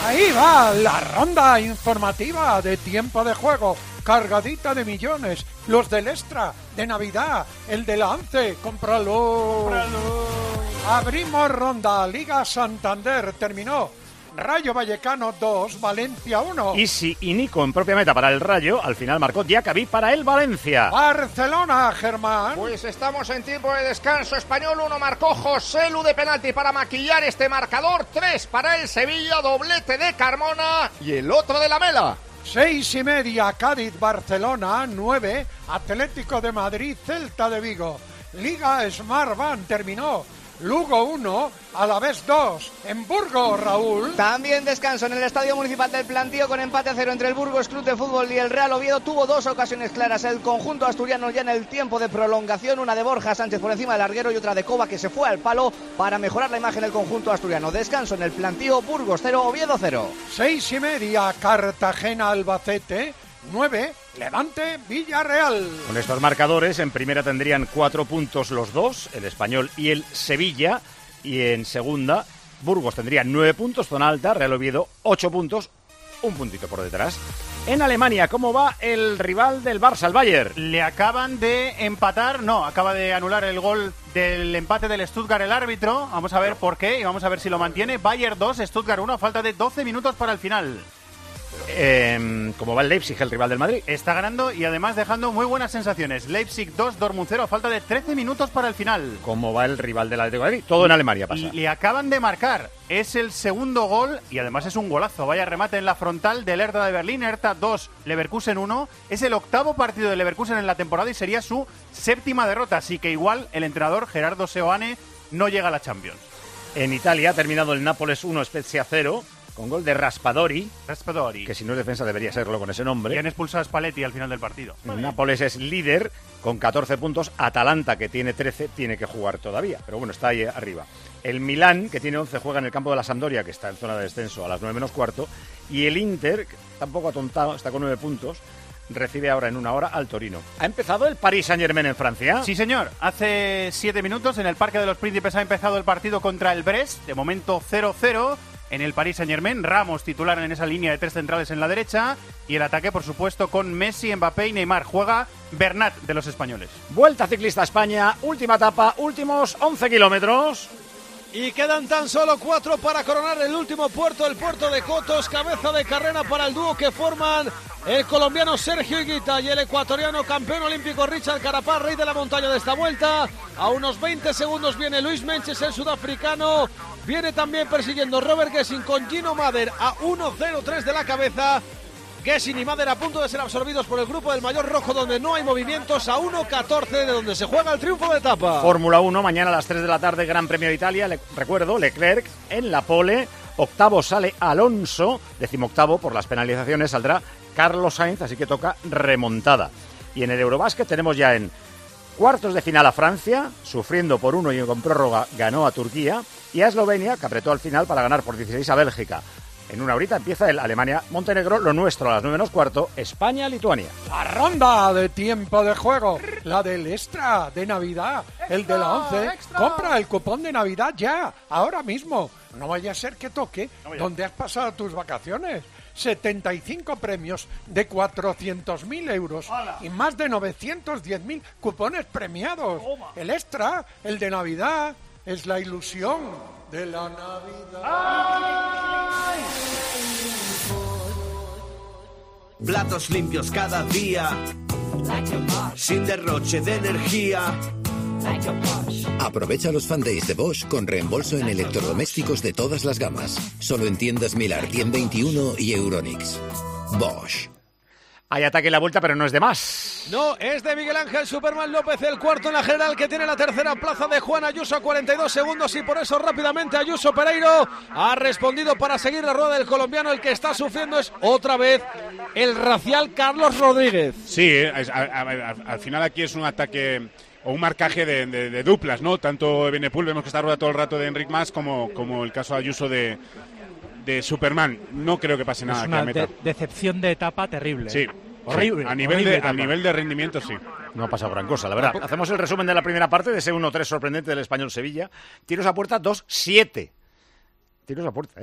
Ahí va la ronda informativa de tiempo de juego, cargadita de millones, los del extra, de Navidad, el de la ONCE, cómpralo. Abrimos ronda, Liga Santander, terminó. Rayo Vallecano 2, Valencia 1. Isi y Nico en propia meta para el Rayo, al final marcó Diacabí para el Valencia. Barcelona, Germán. Pues estamos en tiempo de descanso. Español 1, marcó José Lu de penalti para maquillar este marcador. 3 para el Sevilla, doblete de Carmona y el otro de Lamela. 6:30, Cádiz, Barcelona. 9, Atlético de Madrid, Celta de Vigo. Liga Smartbank terminó. Lugo 1, Alavés 2, en Burgos, Raúl. También descanso en el Estadio Municipal del Plantío con empate a 0 entre el Burgos Club de Fútbol y el Real Oviedo. Tuvo 2 ocasiones claras el conjunto asturiano ya en el tiempo de prolongación, una de Borja Sánchez por encima del larguero y otra de Cova que se fue al palo para mejorar la imagen del conjunto asturiano. Descanso en el Plantío, Burgos 0, Oviedo 0. 6:30, Cartagena, Albacete. 9, Levante, Villarreal. Con estos marcadores, en primera tendrían 4 puntos los dos, el Español y el Sevilla, y en segunda, Burgos tendría 9 puntos, zona alta, Real Oviedo 8 puntos, un puntito por detrás. En Alemania, ¿cómo va el rival del Barça, el Bayern? Le acaban de empatar, acaba de anular el gol del empate del Stuttgart el árbitro, vamos a ver por qué y vamos a ver si lo mantiene. Bayern 2, Stuttgart 1, a falta de 12 minutos para el final. ¿Cómo va el Leipzig, el rival del Madrid? Está ganando y además dejando muy buenas sensaciones. Leipzig 2, Dortmund 0, a falta de 13 minutos para el final. ¿Cómo va el rival del Atlético de Madrid? Todo en Alemania pasa. Y le acaban de marcar. Es el segundo gol y además es un golazo. Vaya remate en la frontal del Hertha de Berlín. Hertha 2, Leverkusen 1. Es el octavo partido de Leverkusen en la temporada y sería su séptima derrota. Así que igual el entrenador Gerardo Seoane no llega a la Champions. En Italia ha terminado el Nápoles 1, Spezia 0. Con gol de Raspadori, que si no es defensa debería serlo con ese nombre. Y han expulsado a Spalletti al final del partido. Nápoles es líder con 14 puntos. Atalanta, que tiene 13, tiene que jugar todavía. Pero bueno, está ahí arriba. El Milán, que tiene 11, juega en el campo de la Sampdoria, que está en zona de descenso a las 9 menos cuarto. Y el Inter, que tampoco atontado, está con 9 puntos, recibe ahora en una hora al Torino. ¿Ha empezado el Paris Saint-Germain en Francia? Sí, señor. Hace 7 minutos en el Parque de los Príncipes ha empezado el partido contra el Brest. De momento 0-0. En el Paris Saint-Germain, Ramos titular en esa línea de 3 centrales en la derecha y el ataque, por supuesto, con Messi, Mbappé y Neymar. Juega Bernat de los españoles. Vuelta Ciclista a España, última etapa, últimos 11 kilómetros. Y quedan tan solo 4 para coronar el último puerto, el puerto de Cotos, cabeza de carrera para el dúo que forman el colombiano Sergio Higuita y el ecuatoriano campeón olímpico Richard Carapaz, rey de la montaña de esta vuelta. A unos 20 segundos viene Luis Menches, el sudafricano. Viene también persiguiendo Robert Gessin con Gino Mader a 1.03 de la cabeza. Gessin y Mader a punto de ser absorbidos por el grupo del Mayor Rojo, donde no hay movimientos, a 1.14 de donde se juega el triunfo de etapa. Fórmula 1, mañana a las 3 de la tarde, Gran Premio de Italia. Recuerdo, Leclerc en la pole. Octavo sale Alonso. 18º por las penalizaciones saldrá Carlos Sainz, así que toca remontada. Y en el Eurobásquet tenemos ya en cuartos de final a Francia, sufriendo por 1 y con prórroga ganó a Turquía. Y a Eslovenia, que apretó al final para ganar por 16 a Bélgica. En una horita empieza el Alemania-Montenegro, lo nuestro a las 9 menos cuarto, España-Lituania. La ronda de tiempo de juego, la del extra de Navidad, el de la ONCE. Compra el cupón de Navidad ya, ahora mismo. No vaya a ser que toque donde has pasado tus vacaciones. 75 premios de 400.000 euros y más de 910.000 cupones premiados. El extra, el de Navidad, es la ilusión de la Navidad. Platos limpios cada día, sin derroche de energía. Aprovecha los Fan Days de Bosch con reembolso en electrodomésticos de todas las gamas. Solo en tiendas Milar, 121 y Euronics. Bosch. Hay ataque en la vuelta, pero no es de más. No, es de Miguel Ángel Superman López, el cuarto en la general, que tiene la tercera plaza de Juan Ayuso a 42 segundos y por eso rápidamente Ayuso Pereiro ha respondido para seguir la rueda del colombiano. El que está sufriendo es otra vez el racial Carlos Rodríguez. Sí, al final aquí es un ataque o un marcaje de duplas, ¿no? Tanto Benepul, vemos que está rueda todo el rato de Enric Mas como el caso de Ayuso de Superman. No creo que pase nada. Es una decepción de etapa terrible. Sí. Horrible. A nivel de rendimiento, sí. No ha pasado gran cosa, la verdad. Hacemos el resumen de la primera parte de ese 1-3 sorprendente del Español Sevilla. Tiros a puerta 2-7. Tiros a puerta, ¿eh?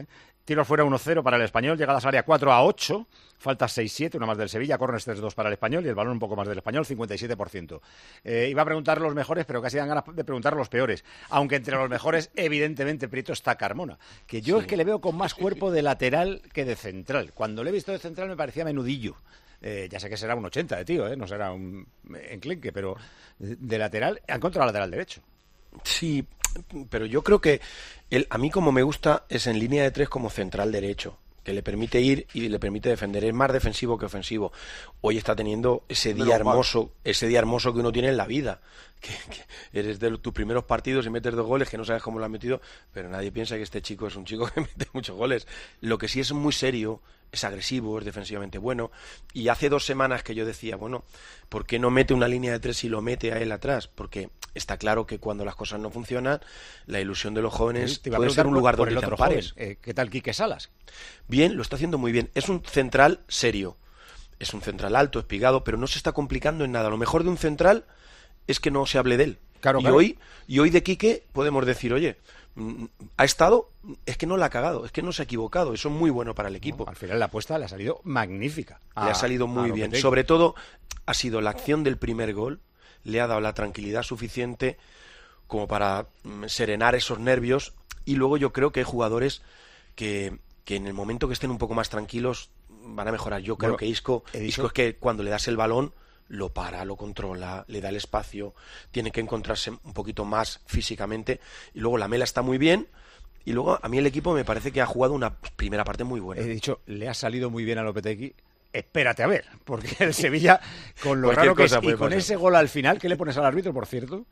Tiros fuera 1-0 para el Español, llegadas al área 4-8, falta 6-7, una más del Sevilla, córneres 3-2 para el Español y el balón un poco más del Español, 57%. Iba a preguntar los mejores, pero casi dan ganas de preguntar los peores. Aunque entre los mejores, evidentemente, Prieto, está Carmona, que yo es que le veo con más cuerpo de lateral que de central. Cuando le he visto de central me parecía menudillo. Ya sé que será un 80 de tío, no será un enclenque, pero de lateral, ha encontrado lateral derecho. Sí, pero yo creo que a mí como me gusta es en línea de 3 como central derecho, que le permite ir y le permite defender. Es más defensivo que ofensivo. Hoy está teniendo ese día hermoso que uno tiene en la vida. Que eres de tus primeros partidos y metes 2 goles que no sabes cómo lo has metido, pero nadie piensa que este chico es un chico que mete muchos goles. Lo que sí es muy serio, es agresivo, es defensivamente bueno. Y hace 2 semanas que yo decía, bueno, ¿por qué no mete una línea de 3 y lo mete a él atrás? Porque está claro que cuando las cosas no funcionan, la ilusión de los jóvenes puede ser un lugar donde te ampares. ¿Qué tal Quique Salas? Bien, lo está haciendo muy bien. Es un central serio. Es un central alto, espigado, pero no se está complicando en nada. Lo mejor de un central es que no se hable de él. Claro. Hoy de Quique podemos decir, oye, ha estado, es que no la ha cagado, es que no se ha equivocado, eso es muy bueno para el equipo. Al final la apuesta le ha salido magnífica. Le ha salido muy bien. Sobre todo ha sido la acción del primer gol, le ha dado la tranquilidad suficiente como para serenar esos nervios, y luego yo creo que hay jugadores que en el momento que estén un poco más tranquilos van a mejorar. Yo creo que Isco es que cuando le das el balón lo para, lo controla, le da el espacio, tiene que encontrarse un poquito más físicamente, y luego Lamela está muy bien, y luego a mí el equipo me parece que ha jugado una primera parte muy buena. He dicho, le ha salido muy bien a Lopetegui. Espérate a ver, porque el Sevilla, con lo raro que es, y con ese gol al final, ¿qué le pones al árbitro, por cierto?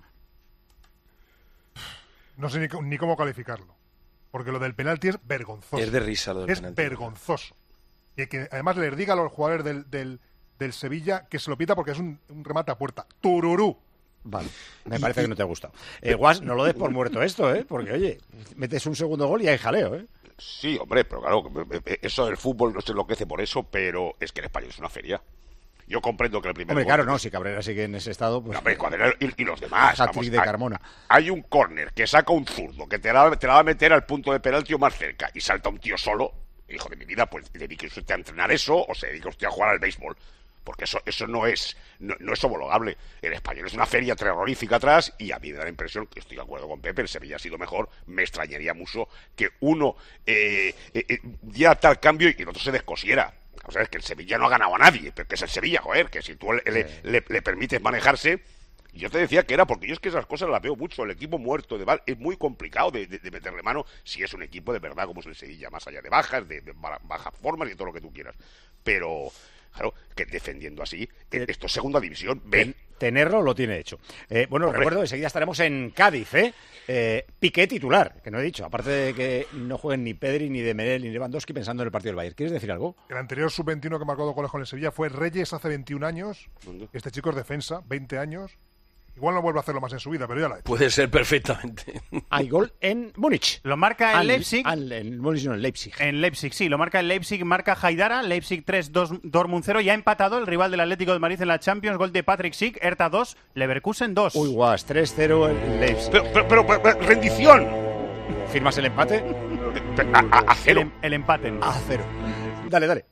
No sé ni cómo calificarlo, porque lo del penalti es vergonzoso. Es de risa lo del penalti. Es vergonzoso. Y que además les diga a los jugadores del Sevilla que se lo pita porque es un remate a puerta. ¡Tururú! Vale, me parece que no te ha gustado. Guas, no lo des por muerto esto, porque oye, metes un segundo gol y hay jaleo, Sí, hombre, pero claro, eso del fútbol no se enloquece por eso, pero es que el Español es una feria. Yo comprendo que el primer gol... Claro, no, si Cabrera sigue en ese estado, pues... No, hombre, y los demás, vamos, de Carmona. Hay un córner que saca un zurdo, que te la va a meter al punto de penalti o más cerca, y salta un tío solo. Hijo de mi vida, pues dedique usted a entrenar eso o se dedique usted a jugar al béisbol. Porque eso no es homologable. El Español es una feria terrorífica atrás, y a mí me da la impresión, que estoy de acuerdo con Pepe, el Sevilla ha sido mejor. Me extrañaría mucho que uno diera tal cambio y el otro se descosiera. O sea, es que el Sevilla no ha ganado a nadie, pero que es el Sevilla, joder, que si tú le permites manejarse... Yo te decía que era porque yo es que esas cosas las veo mucho. El equipo muerto de Val es muy complicado de meterle mano si es un equipo de verdad como es el Sevilla, más allá de bajas, de bajas formas y todo lo que tú quieras. Pero, claro, que defendiendo así, esto es segunda división. Tenerlo lo tiene hecho. Bueno, hombre, recuerdo, enseguida estaremos en Cádiz, Piqué titular, que no he dicho, aparte de que no jueguen ni Pedri, ni Dembélé, ni Lewandowski pensando en el partido del Bayern. ¿Quieres decir algo? El anterior sub-21 que marcó 2 goles con el Sevilla fue Reyes hace 21 años. ¿Dónde? Este chico es defensa, 20 años. Igual no vuelve a hacerlo más en su vida, pero ya lo ha hecho. Puede ser perfectamente. Hay gol en Múnich. Lo marca el Leipzig. En Múnich no, en Leipzig. En Leipzig, sí. Lo marca el Leipzig, marca Haidara. Leipzig 3, Dortmund 0. Y ha empatado el rival del Atlético de Madrid en la Champions. Gol de Patrick Schick. Hertha 2, Leverkusen 2. Uy, guas, 3-0 en Leipzig. Pero rendición. ¿Firmas el empate? A cero. El empate. A cero. Dale.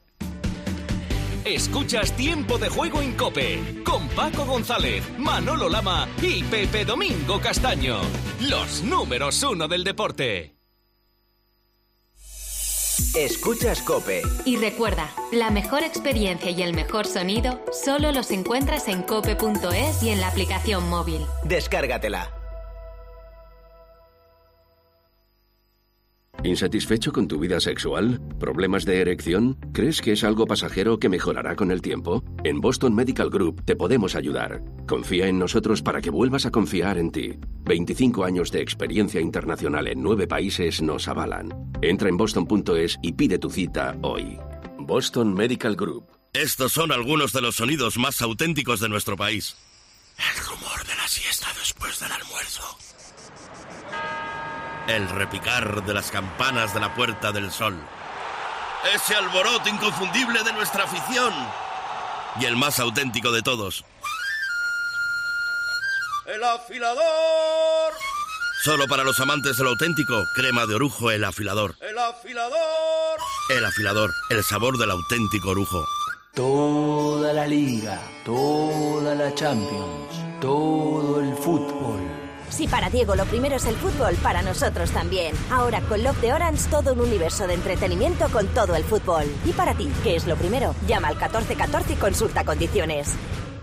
Escuchas Tiempo de Juego en COPE con Paco González, Manolo Lama y Pepe Domingo Castaño. Los números 1 del deporte. Escuchas COPE. Y recuerda, la mejor experiencia y el mejor sonido solo los encuentras en cope.es y en la aplicación móvil. Descárgatela. ¿Insatisfecho con tu vida sexual? ¿Problemas de erección? ¿Crees que es algo pasajero que mejorará con el tiempo? En Boston Medical Group te podemos ayudar. Confía en nosotros para que vuelvas a confiar en ti. 25 años de experiencia internacional en 9 países nos avalan. Entra en boston.es y pide tu cita hoy. Boston Medical Group. Estos son algunos de los sonidos más auténticos de nuestro país. El rumor de la siesta después del almuerzo. El repicar de las campanas de la Puerta del Sol. Ese alboroto inconfundible de nuestra afición. Y el más auténtico de todos. ¡El afilador! Solo para los amantes del auténtico, crema de orujo El Afilador. ¡El afilador! El Afilador, el sabor del auténtico orujo. Toda la Liga, toda la Champions, todo el fútbol. Si para Diego lo primero es el fútbol, para nosotros también. Ahora con Love de Orange todo un universo de entretenimiento con todo el fútbol. Y para ti, ¿qué es lo primero? Llama al 1414 y consulta condiciones.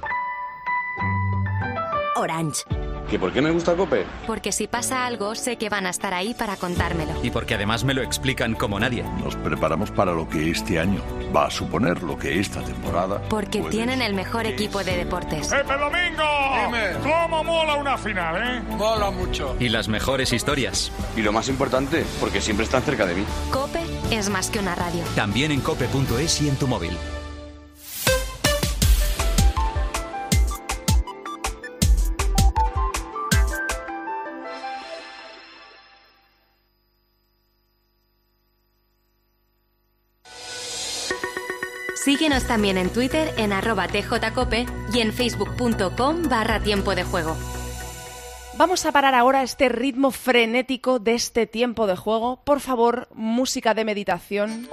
Orange. ¿Que por qué me gusta COPE? Porque si pasa algo, sé que van a estar ahí para contármelo. Y porque además me lo explican como nadie. Nos preparamos para lo que este año va a suponer lo que esta temporada... Porque tienen el mejor equipo de deportes. ¡Pepe Domingo! Dime. ¿Cómo mola una final, eh? Mola mucho. Y las mejores historias. Y lo más importante, porque siempre están cerca de mí. COPE es más que una radio. También en cope.es y en tu móvil. Síguenos también en Twitter en @tjcope y en facebook.com/tiempo de juego. Vamos a parar ahora este ritmo frenético de este tiempo de juego. Por favor, música de meditación.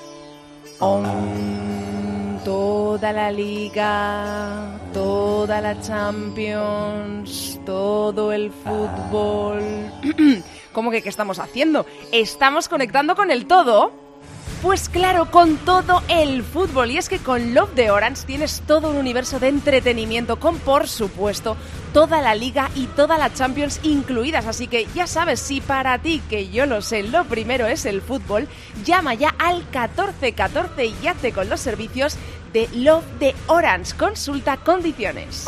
Toda la Liga, toda la Champions, todo el fútbol. ¿Cómo que qué estamos haciendo? ¿Estamos conectando con el todo? Pues claro, con todo el fútbol. Y es que con Love de Orange tienes todo un universo de entretenimiento con, por supuesto, toda la Liga y toda la Champions incluidas. Así que ya sabes, si para ti, que yo lo sé, lo primero es el fútbol, llama ya al 1414 y hazte con los servicios de Love de Orange. Consulta condiciones.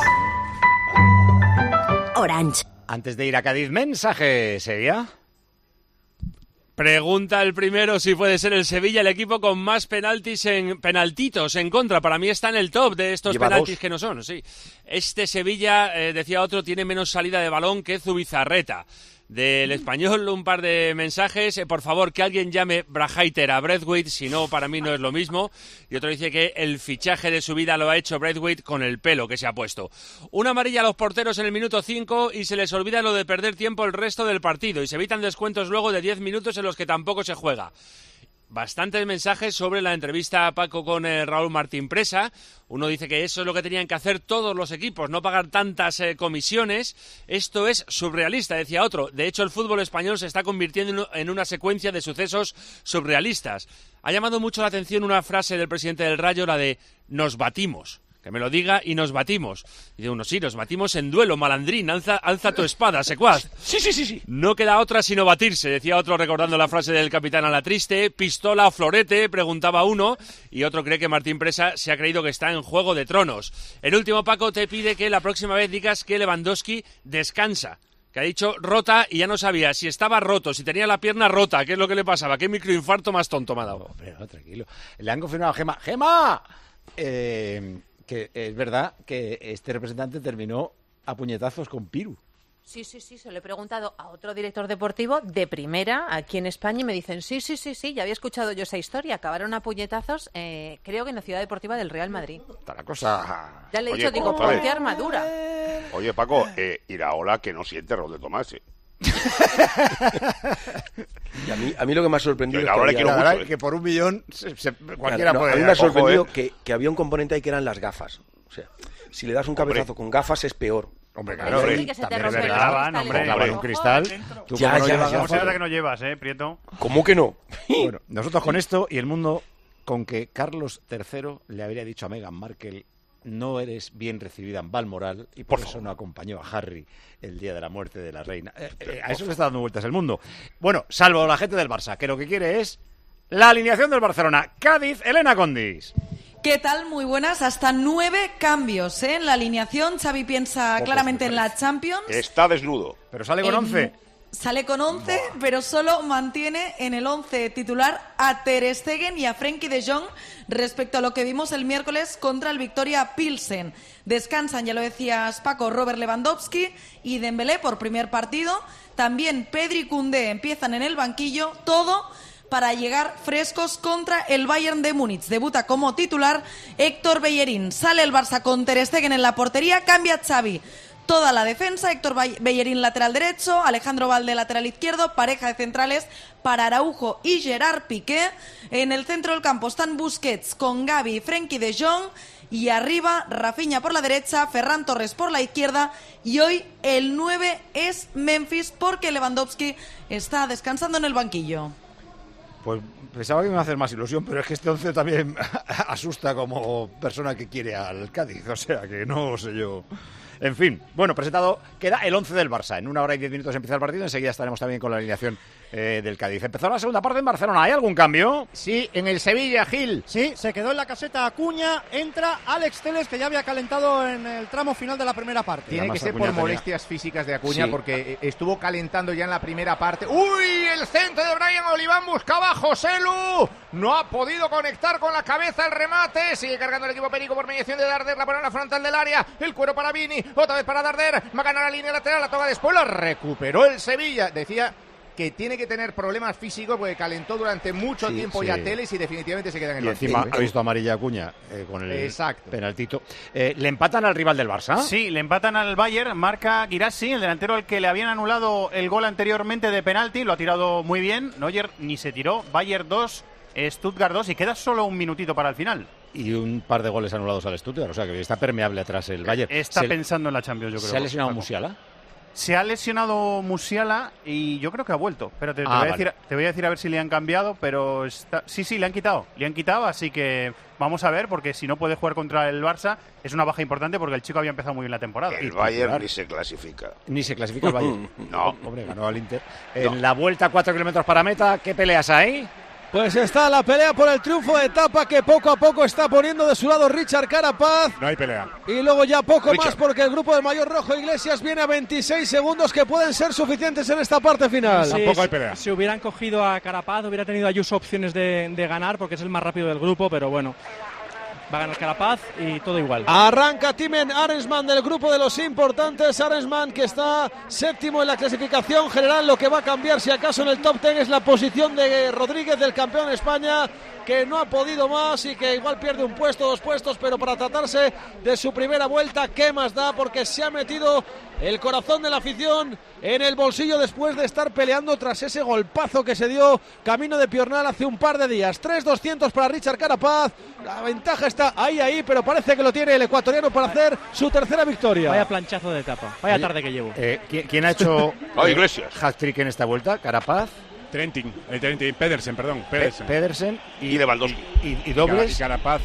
Orange. Antes de ir a Cádiz, mensaje, ¿Sevilla? Pregunta el primero si puede ser el Sevilla el equipo con más penaltitos en contra. Para mí está en el top de estos penaltis que no son. Sí. Este Sevilla, decía otro, tiene menos salida de balón que Zubizarreta. Del Español, un par de mensajes. Por favor, que alguien llame Braithwaite a Braithwaite, si no, para mí no es lo mismo. Y otro dice que el fichaje de su vida lo ha hecho Braithwaite con el pelo que se ha puesto. Una amarilla a los porteros en el minuto 5 y se les olvida lo de perder tiempo el resto del partido. Y se evitan descuentos luego de 10 minutos en los que tampoco se juega. Bastantes mensajes sobre la entrevista a Paco con Raúl Martín Presa. Uno dice que eso es lo que tenían que hacer todos los equipos, no pagar tantas comisiones. Esto es surrealista, decía otro. De hecho, el fútbol español se está convirtiendo en una secuencia de sucesos surrealistas. Ha llamado mucho la atención una frase del presidente del Rayo, la de «nos batimos». Que me lo diga y nos batimos. Y dice uno, sí, nos batimos en duelo, malandrín, alza tu espada, secuaz. Sí. No queda otra sino batirse, decía otro recordando la frase del capitán Alatriste. Pistola o florete, preguntaba uno, y otro cree que Martín Presa se ha creído que está en Juego de Tronos. El último, Paco, te pide que la próxima vez digas que Lewandowski descansa. Que ha dicho rota y ya no sabía si estaba roto, si tenía la pierna rota, qué es lo que le pasaba, qué microinfarto más tonto me ha dado. Hombre, no, tranquilo. Le han confirmado a ¡Gema! Que es verdad que este representante terminó a puñetazos con Piru. Sí, se lo he preguntado a otro director deportivo de primera aquí en España y me dicen, sí, ya había escuchado yo esa historia, acabaron a puñetazos, creo que en la Ciudad Deportiva del Real Madrid. Está la cosa... Ya le he dicho, digo, ponte armadura. Oye, Paco, Iraola que no siente Raúl de Tomás, Y a mí lo que me ha sorprendido es que por 1 millón cualquiera puede. A mí me ha sorprendido que había un componente ahí que eran las gafas. O sea, si le das un cabezazo con gafas es peor. Hombre, claro, sí, que se te rompe un cristal. Tú ¿Cómo se nota que no llevas, Prieto? ¿Cómo que no? Bueno, nosotros con esto y el mundo con que Carlos III le habría dicho a Meghan Markle: no eres bien recibida en Balmoral, y por eso no acompañó a Harry el día de la muerte de la reina. A eso le está dando vueltas el mundo. Bueno, salvo la gente del Barça, que lo que quiere es la alineación del Barcelona. Cádiz, Elena Condis. ¿Qué tal? Muy buenas. Hasta 9 cambios en la alineación. Xavi piensa claramente en la Champions. Está desnudo. Pero sale con 11. Sale con 11, pero solo mantiene en el 11 titular a Ter Stegen y a Frenkie de Jong respecto a lo que vimos el miércoles contra el Victoria Pilsen. Descansan, ya lo decías, Paco, Robert Lewandowski y Dembélé por primer partido. También Pedri y Koundé empiezan en el banquillo. Todo para llegar frescos contra el Bayern de Múnich. Debuta como titular Héctor Bellerín. Sale el Barça con Ter Stegen en la portería. Cambia Xavi toda la defensa. Héctor Bellerín, lateral derecho, Alejandro Valde, lateral izquierdo, pareja de centrales para Araujo y Gerard Piqué. En el centro del campo están Busquets con Gavi y Frenkie de Jong. Y arriba, Rafinha por la derecha, Ferran Torres por la izquierda. Y hoy el 9 es Memphis porque Lewandowski está descansando en el banquillo. Pues pensaba que me iba a hacer más ilusión, pero es que este 11 también asusta como persona que quiere al Cádiz, o sea que no sé yo. En fin, bueno, presentado queda el 11 del Barça. En 1 hora y 10 minutos empieza el partido, enseguida estaremos también con la alineación del Cádiz. Empezó la segunda parte en Barcelona, ¿hay algún cambio? Sí, en el Sevilla, Gil. Sí, se quedó en la caseta Acuña, entra Alex Telles, que ya había calentado en el tramo final de la primera parte. Tiene que ser por molestias físicas de Acuña, sí, porque estuvo calentando ya en la primera parte. ¡Uy! El centro de Brian Oliván buscaba a Joselu. No ha podido conectar con la cabeza el remate. Sigue cargando el equipo perico por mediación de Darder. La pone en la frontal del área. El cuero para Vini. Otra vez para Darder. Va a ganar la línea lateral. La toca después. La recuperó el Sevilla. Decía que tiene que tener problemas físicos porque calentó durante mucho tiempo ya Telles y definitivamente se queda en el banquillo. Y encima ha visto amarilla Acuña con el penaltito. ¿Le empatan al rival del Barça? Sí, le empatan al Bayern. Marca Guirassy, el delantero al que le habían anulado el gol anteriormente de penalti. Lo ha tirado muy bien. Neuer ni se tiró. Bayern 2, Stuttgart 2 y queda solo un minutito para el final. Y un par de goles anulados al Stuttgart, o sea que está permeable atrás el Bayern. Está pensando en la Champions, yo creo. ¿Se ha lesionado Musiala? Se ha lesionado Musiala y yo creo que ha vuelto. Pero te voy a decir a ver si le han cambiado, pero sí, le han quitado. Le han quitado, así que vamos a ver, porque si no puede jugar contra el Barça, es una baja importante porque el chico había empezado muy bien la temporada. El Bayern ni se clasifica. Ni se clasifica el Bayern. No. Hombre, ganó al Inter. En la vuelta, 4 kilómetros para meta, ¿qué peleas hay? Pues está la pelea por el triunfo de etapa que poco a poco está poniendo de su lado Richard Carapaz. No hay pelea. Y luego ya poco más porque el grupo del Mayor Rojo Iglesias viene a 26 segundos que pueden ser suficientes en esta parte final. Sí, tampoco hay pelea. Si hubieran cogido a Carapaz, hubiera tenido Ayuso opciones de ganar porque es el más rápido del grupo, pero bueno. Va a ganar Carapaz y todo igual. Arranca Timen Arensman del grupo de los importantes. Arensman que está séptimo en la clasificación general. Lo que va a cambiar si acaso en el top 10 es la posición de Rodríguez, del campeón de España, que no ha podido más y que igual pierde un puesto, 2 puestos, pero para tratarse de su primera vuelta, ¿qué más da? Porque se ha metido el corazón de la afición en el bolsillo después de estar peleando tras ese golpazo que se dio camino de Piornal hace un par de días. 3.200 para Richard Carapaz. La ventaja está ahí, pero parece que lo tiene el ecuatoriano para hacer su tercera victoria. Vaya planchazo de etapa, vaya tarde que llevo. ¿Quién ha hecho Iglesias hat-trick en esta vuelta? ¿Carapaz? Pedersen. Pedersen y Lewandowski. Y dobles. Y Carapaz.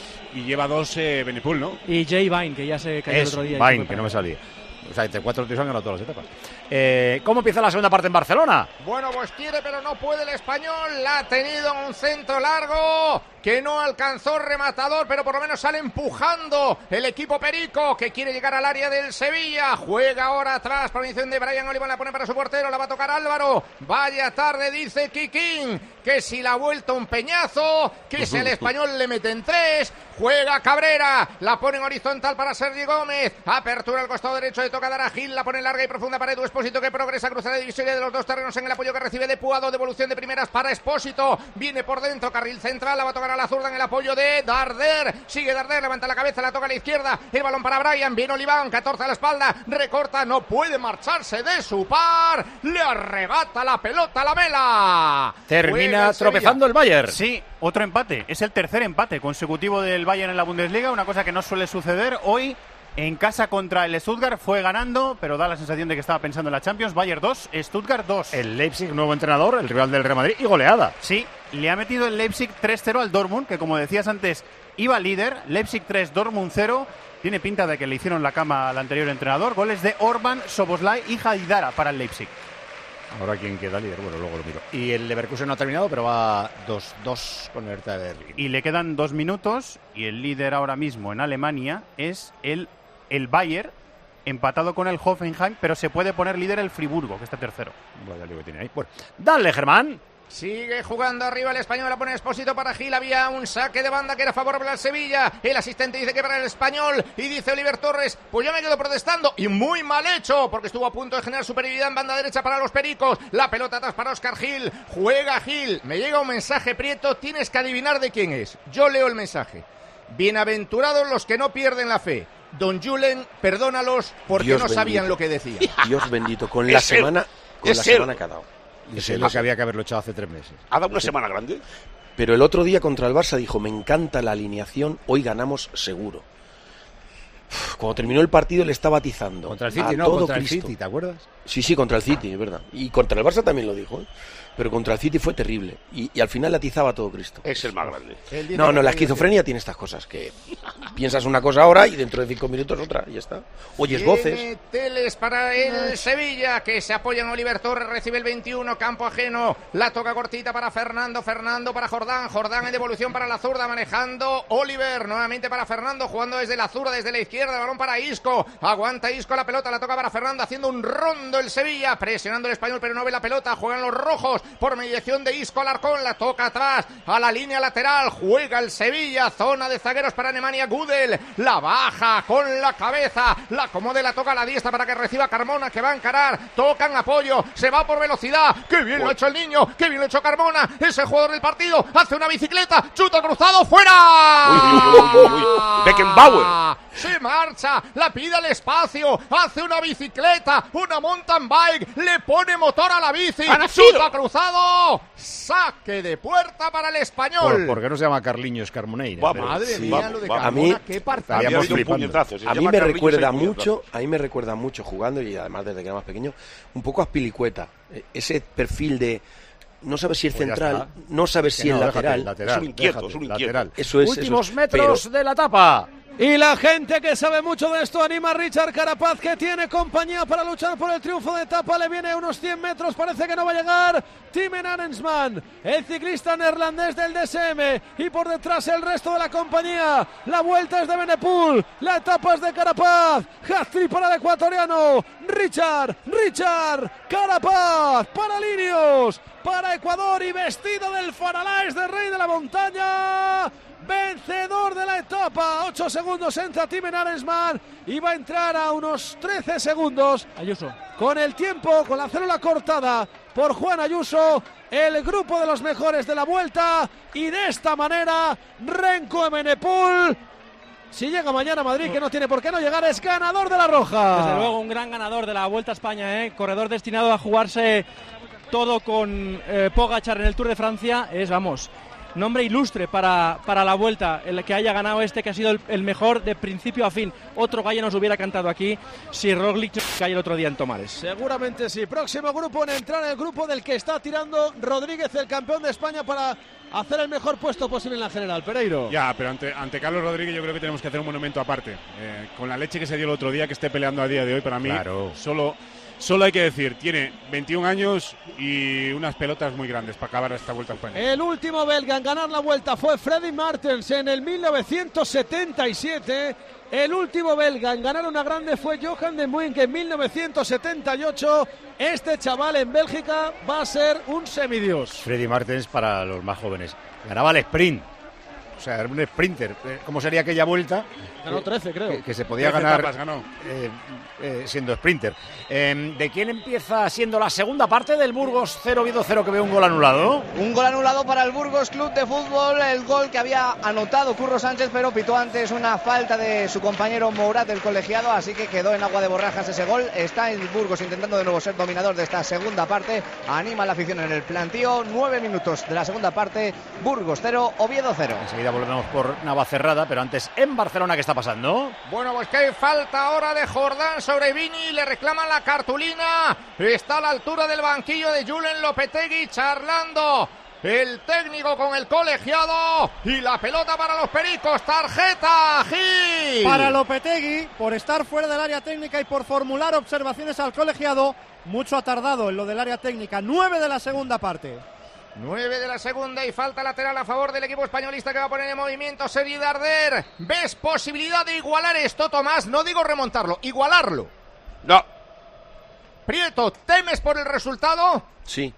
Y lleva 2 Benepul, ¿no? Y Jay Vine, que ya se cayó el otro día. Vine, que no me salía. O sea, entre 4 tíos han ganado todas las etapas. ¿Cómo empieza la segunda parte en Barcelona? Bueno, pues quiere, pero no puede el español. La ha tenido un centro largo que no alcanzó rematador, pero por lo menos sale empujando el equipo perico que quiere llegar al área del Sevilla. Juega ahora atrás por iniciación de Brian Oliván, la pone para su portero, la va a tocar Álvaro. Vaya tarde, dice Kikín, que si la ha vuelto un peñazo, que si el español le meten 3. Juega Cabrera, la pone en horizontal para Sergi Gómez. Apertura al costado derecho, de toca dar a Gil, la pone larga y profunda para Edu Espósito, que progresa, cruza la divisoria de los dos terrenos en el apoyo que recibe de Puado, devolución de primeras para Espósito. Viene por dentro, carril central, la va a tocar a la zurda en el apoyo de Darder. Sigue Darder, levanta la cabeza, la toca a la izquierda. El balón para Brian, viene Oliván, 14 a la espalda, recorta, no puede marcharse de su par. Le arrebata la pelota a la Vela. Termina tropezando el Bayern. Sí, otro empate. Es el tercer empate consecutivo del Bayern en la Bundesliga, una cosa que no suele suceder. Hoy en casa contra el Stuttgart fue ganando, pero da la sensación de que estaba pensando en la Champions. Bayern 2, Stuttgart 2. El Leipzig, nuevo entrenador, el rival del Real Madrid, y goleada. Sí, le ha metido el Leipzig 3-0 al Dortmund, que como decías antes, iba líder. Leipzig 3, Dortmund 0. Tiene pinta de que le hicieron la cama al anterior entrenador. Goles de Orban, Soboslai y Haidara para el Leipzig. Ahora quién queda líder, bueno, luego lo miro. Y el Leverkusen no ha terminado, pero va 2-2 con el Hertha de Berlín. Y le quedan 2 minutos y el líder ahora mismo en Alemania es el Bayern, empatado con el Hoffenheim, pero se puede poner líder el Friburgo, que está tercero. Vaya lío que tiene ahí. Bueno, dale, Germán. Sigue jugando arriba el español, la pone Espósito para Gil. Había un saque de banda que era favorable al Sevilla. El asistente dice que para el español. Y dice Oliver Torres, pues yo me quedo protestando. Y muy mal hecho, porque estuvo a punto de generar superioridad en banda derecha para los pericos. La pelota atrás para Óscar Gil. Juega Gil. Me llega un mensaje, Prieto. Tienes que adivinar de quién es. Yo leo el mensaje. Bienaventurados los que no pierden la fe. Don Julen, perdónalos porque Dios no sabían bendito. lo que decían. Dios bendito, con la semana que ha dado. Es lo que había que haberlo echado hace 3 meses. ¿Ha dado una semana grande? Pero el otro día contra el Barça dijo, me encanta la alineación, hoy ganamos seguro. Cuando terminó el partido le estaba atizando. Contra el City, a no, todo contra Cristo. el City, ¿te acuerdas? Sí, contra el City, es verdad. Y contra el Barça también lo dijo, ¿eh? Pero contra el City fue terrible. Y al final le atizaba a todo Cristo. Es el más grande. No, la esquizofrenia tiene estas cosas, que piensas una cosa ahora y dentro de 5 minutos otra, y ya está. Oyes voces. Tiene Teles para el Sevilla, que se apoya en Oliver Torres, recibe el 21, campo ajeno, la toca cortita para Fernando para Jordán en devolución para la zurda, manejando Oliver, nuevamente para Fernando, jugando desde la zurda, desde la izquierda, balón para Isco, aguanta Isco la pelota, la toca para Fernando, haciendo un rondo el Sevilla, presionando el español, pero no ve la pelota, juegan los rojos, por mediación de Isco Alarcón, la toca atrás, a la línea lateral, juega el Sevilla, zona de zagueros para Nemanja Gudel, la baja con la cabeza, la acomoda, la toca a la diestra para que reciba Carmona, que va a encarar, tocan apoyo, se va por velocidad, qué bien lo ha hecho el niño, qué bien lo ha hecho Carmona, es el jugador del partido, hace una bicicleta, chuta cruzado, fuera. Beckenbauer. Se marcha, la pide al espacio, hace una bicicleta, una mountain bike, le pone motor a la bici, chuta cruzado, saque de puerta para el español. ¿Por qué no se llama Carliños Carmoneira? Madre mía, lo de a Carmona, mí, qué partido. a mí me recuerda mucho jugando, y además desde que era más pequeño, un poco a Azpilicueta. Ese perfil de no sabes si es Pues central, no sabes si es lateral. Es un inquieto, lateral. Eso es. Últimos metros de la etapa. Y la gente que sabe mucho de esto anima a Richard Carapaz, que tiene compañía para luchar por el triunfo de etapa. Le viene a unos 100 metros, parece que no va a llegar Timen Arensman, el ciclista neerlandés del DSM, y por detrás el resto de la compañía. La vuelta es de Benepul, la etapa es de Carapaz, hat-trick para el ecuatoriano Richard Carapaz, para Linios, para Ecuador, y vestido del Faralaes de Rey de la Montaña, vencedor de la etapa. 8 segundos entra Timen Arensman y va a entrar a unos 13 segundos Ayuso, con el tiempo, con la célula cortada por Juan Ayuso, el grupo de los mejores de la vuelta. Y de esta manera Renko Evenepoel, si llega mañana a Madrid, que no tiene por qué no llegar, es ganador de la Roja. desde luego un gran ganador de la Vuelta a España, corredor destinado a jugarse todo con Pogačar en el Tour de Francia. Es, vamos, nombre ilustre para la Vuelta, el que haya ganado que ha sido el mejor de principio a fin. Otro gallo nos hubiera cantado aquí si Roglic cae el otro día en Tomares. Seguramente sí. Próximo grupo en entrar, el grupo del que está tirando Rodríguez, el campeón de España, para hacer el mejor puesto posible en la general. Pereiro. Ya, pero ante Carlos Rodríguez yo creo que tenemos que hacer un monumento aparte. Con la leche que se dio el otro día, que esté peleando a día de hoy, para mí, claro, Solo hay que decir, tiene 21 años y unas pelotas muy grandes para acabar esta Vuelta a España. El último belga en ganar la Vuelta fue Freddy Martens en el 1977. El último belga en ganar una grande fue Johan de Muink en 1978. Este chaval en Bélgica va a ser un semidios. Freddy Martens, para los más jóvenes, ganaba el sprint. O sea, era un sprinter. ¿Cómo sería aquella vuelta? Ganó 13, creo. Que se podía 13 ganar etapas ganó. Siendo sprinter. ¿De quién empieza siendo la segunda parte del Burgos 0 Oviedo 0, que ve un gol anulado? Un gol anulado para el Burgos Club de Fútbol. El gol que había anotado Curro Sánchez, pero pitó antes una falta de su compañero Mourad, el colegiado, así que quedó en agua de borrajas ese gol. Está el Burgos intentando de nuevo ser dominador de esta segunda parte. Anima a la afición en el plantío. 9 minutos de la segunda parte. Burgos 0, Oviedo 0. Enseguida volvemos por Navacerrada, pero antes en Barcelona, ¿qué está pasando? Bueno, pues que hay falta ahora de Jordán sobre Vini, le reclaman la cartulina, está a la altura del banquillo de Julen Lopetegui charlando el técnico con el colegiado, y la pelota para los pericos, tarjeta, Gil. Para Lopetegui, por estar fuera del área técnica y por formular observaciones al colegiado. Mucho ha tardado en lo del área técnica. 9 de la segunda parte. 9 de la segunda y falta lateral a favor del equipo españolista, que va a poner en movimiento Sergi Darder. ¿Ves posibilidad de igualar esto, Tomás? No digo remontarlo, igualarlo. No. Prieto, ¿temes por el resultado? Sí.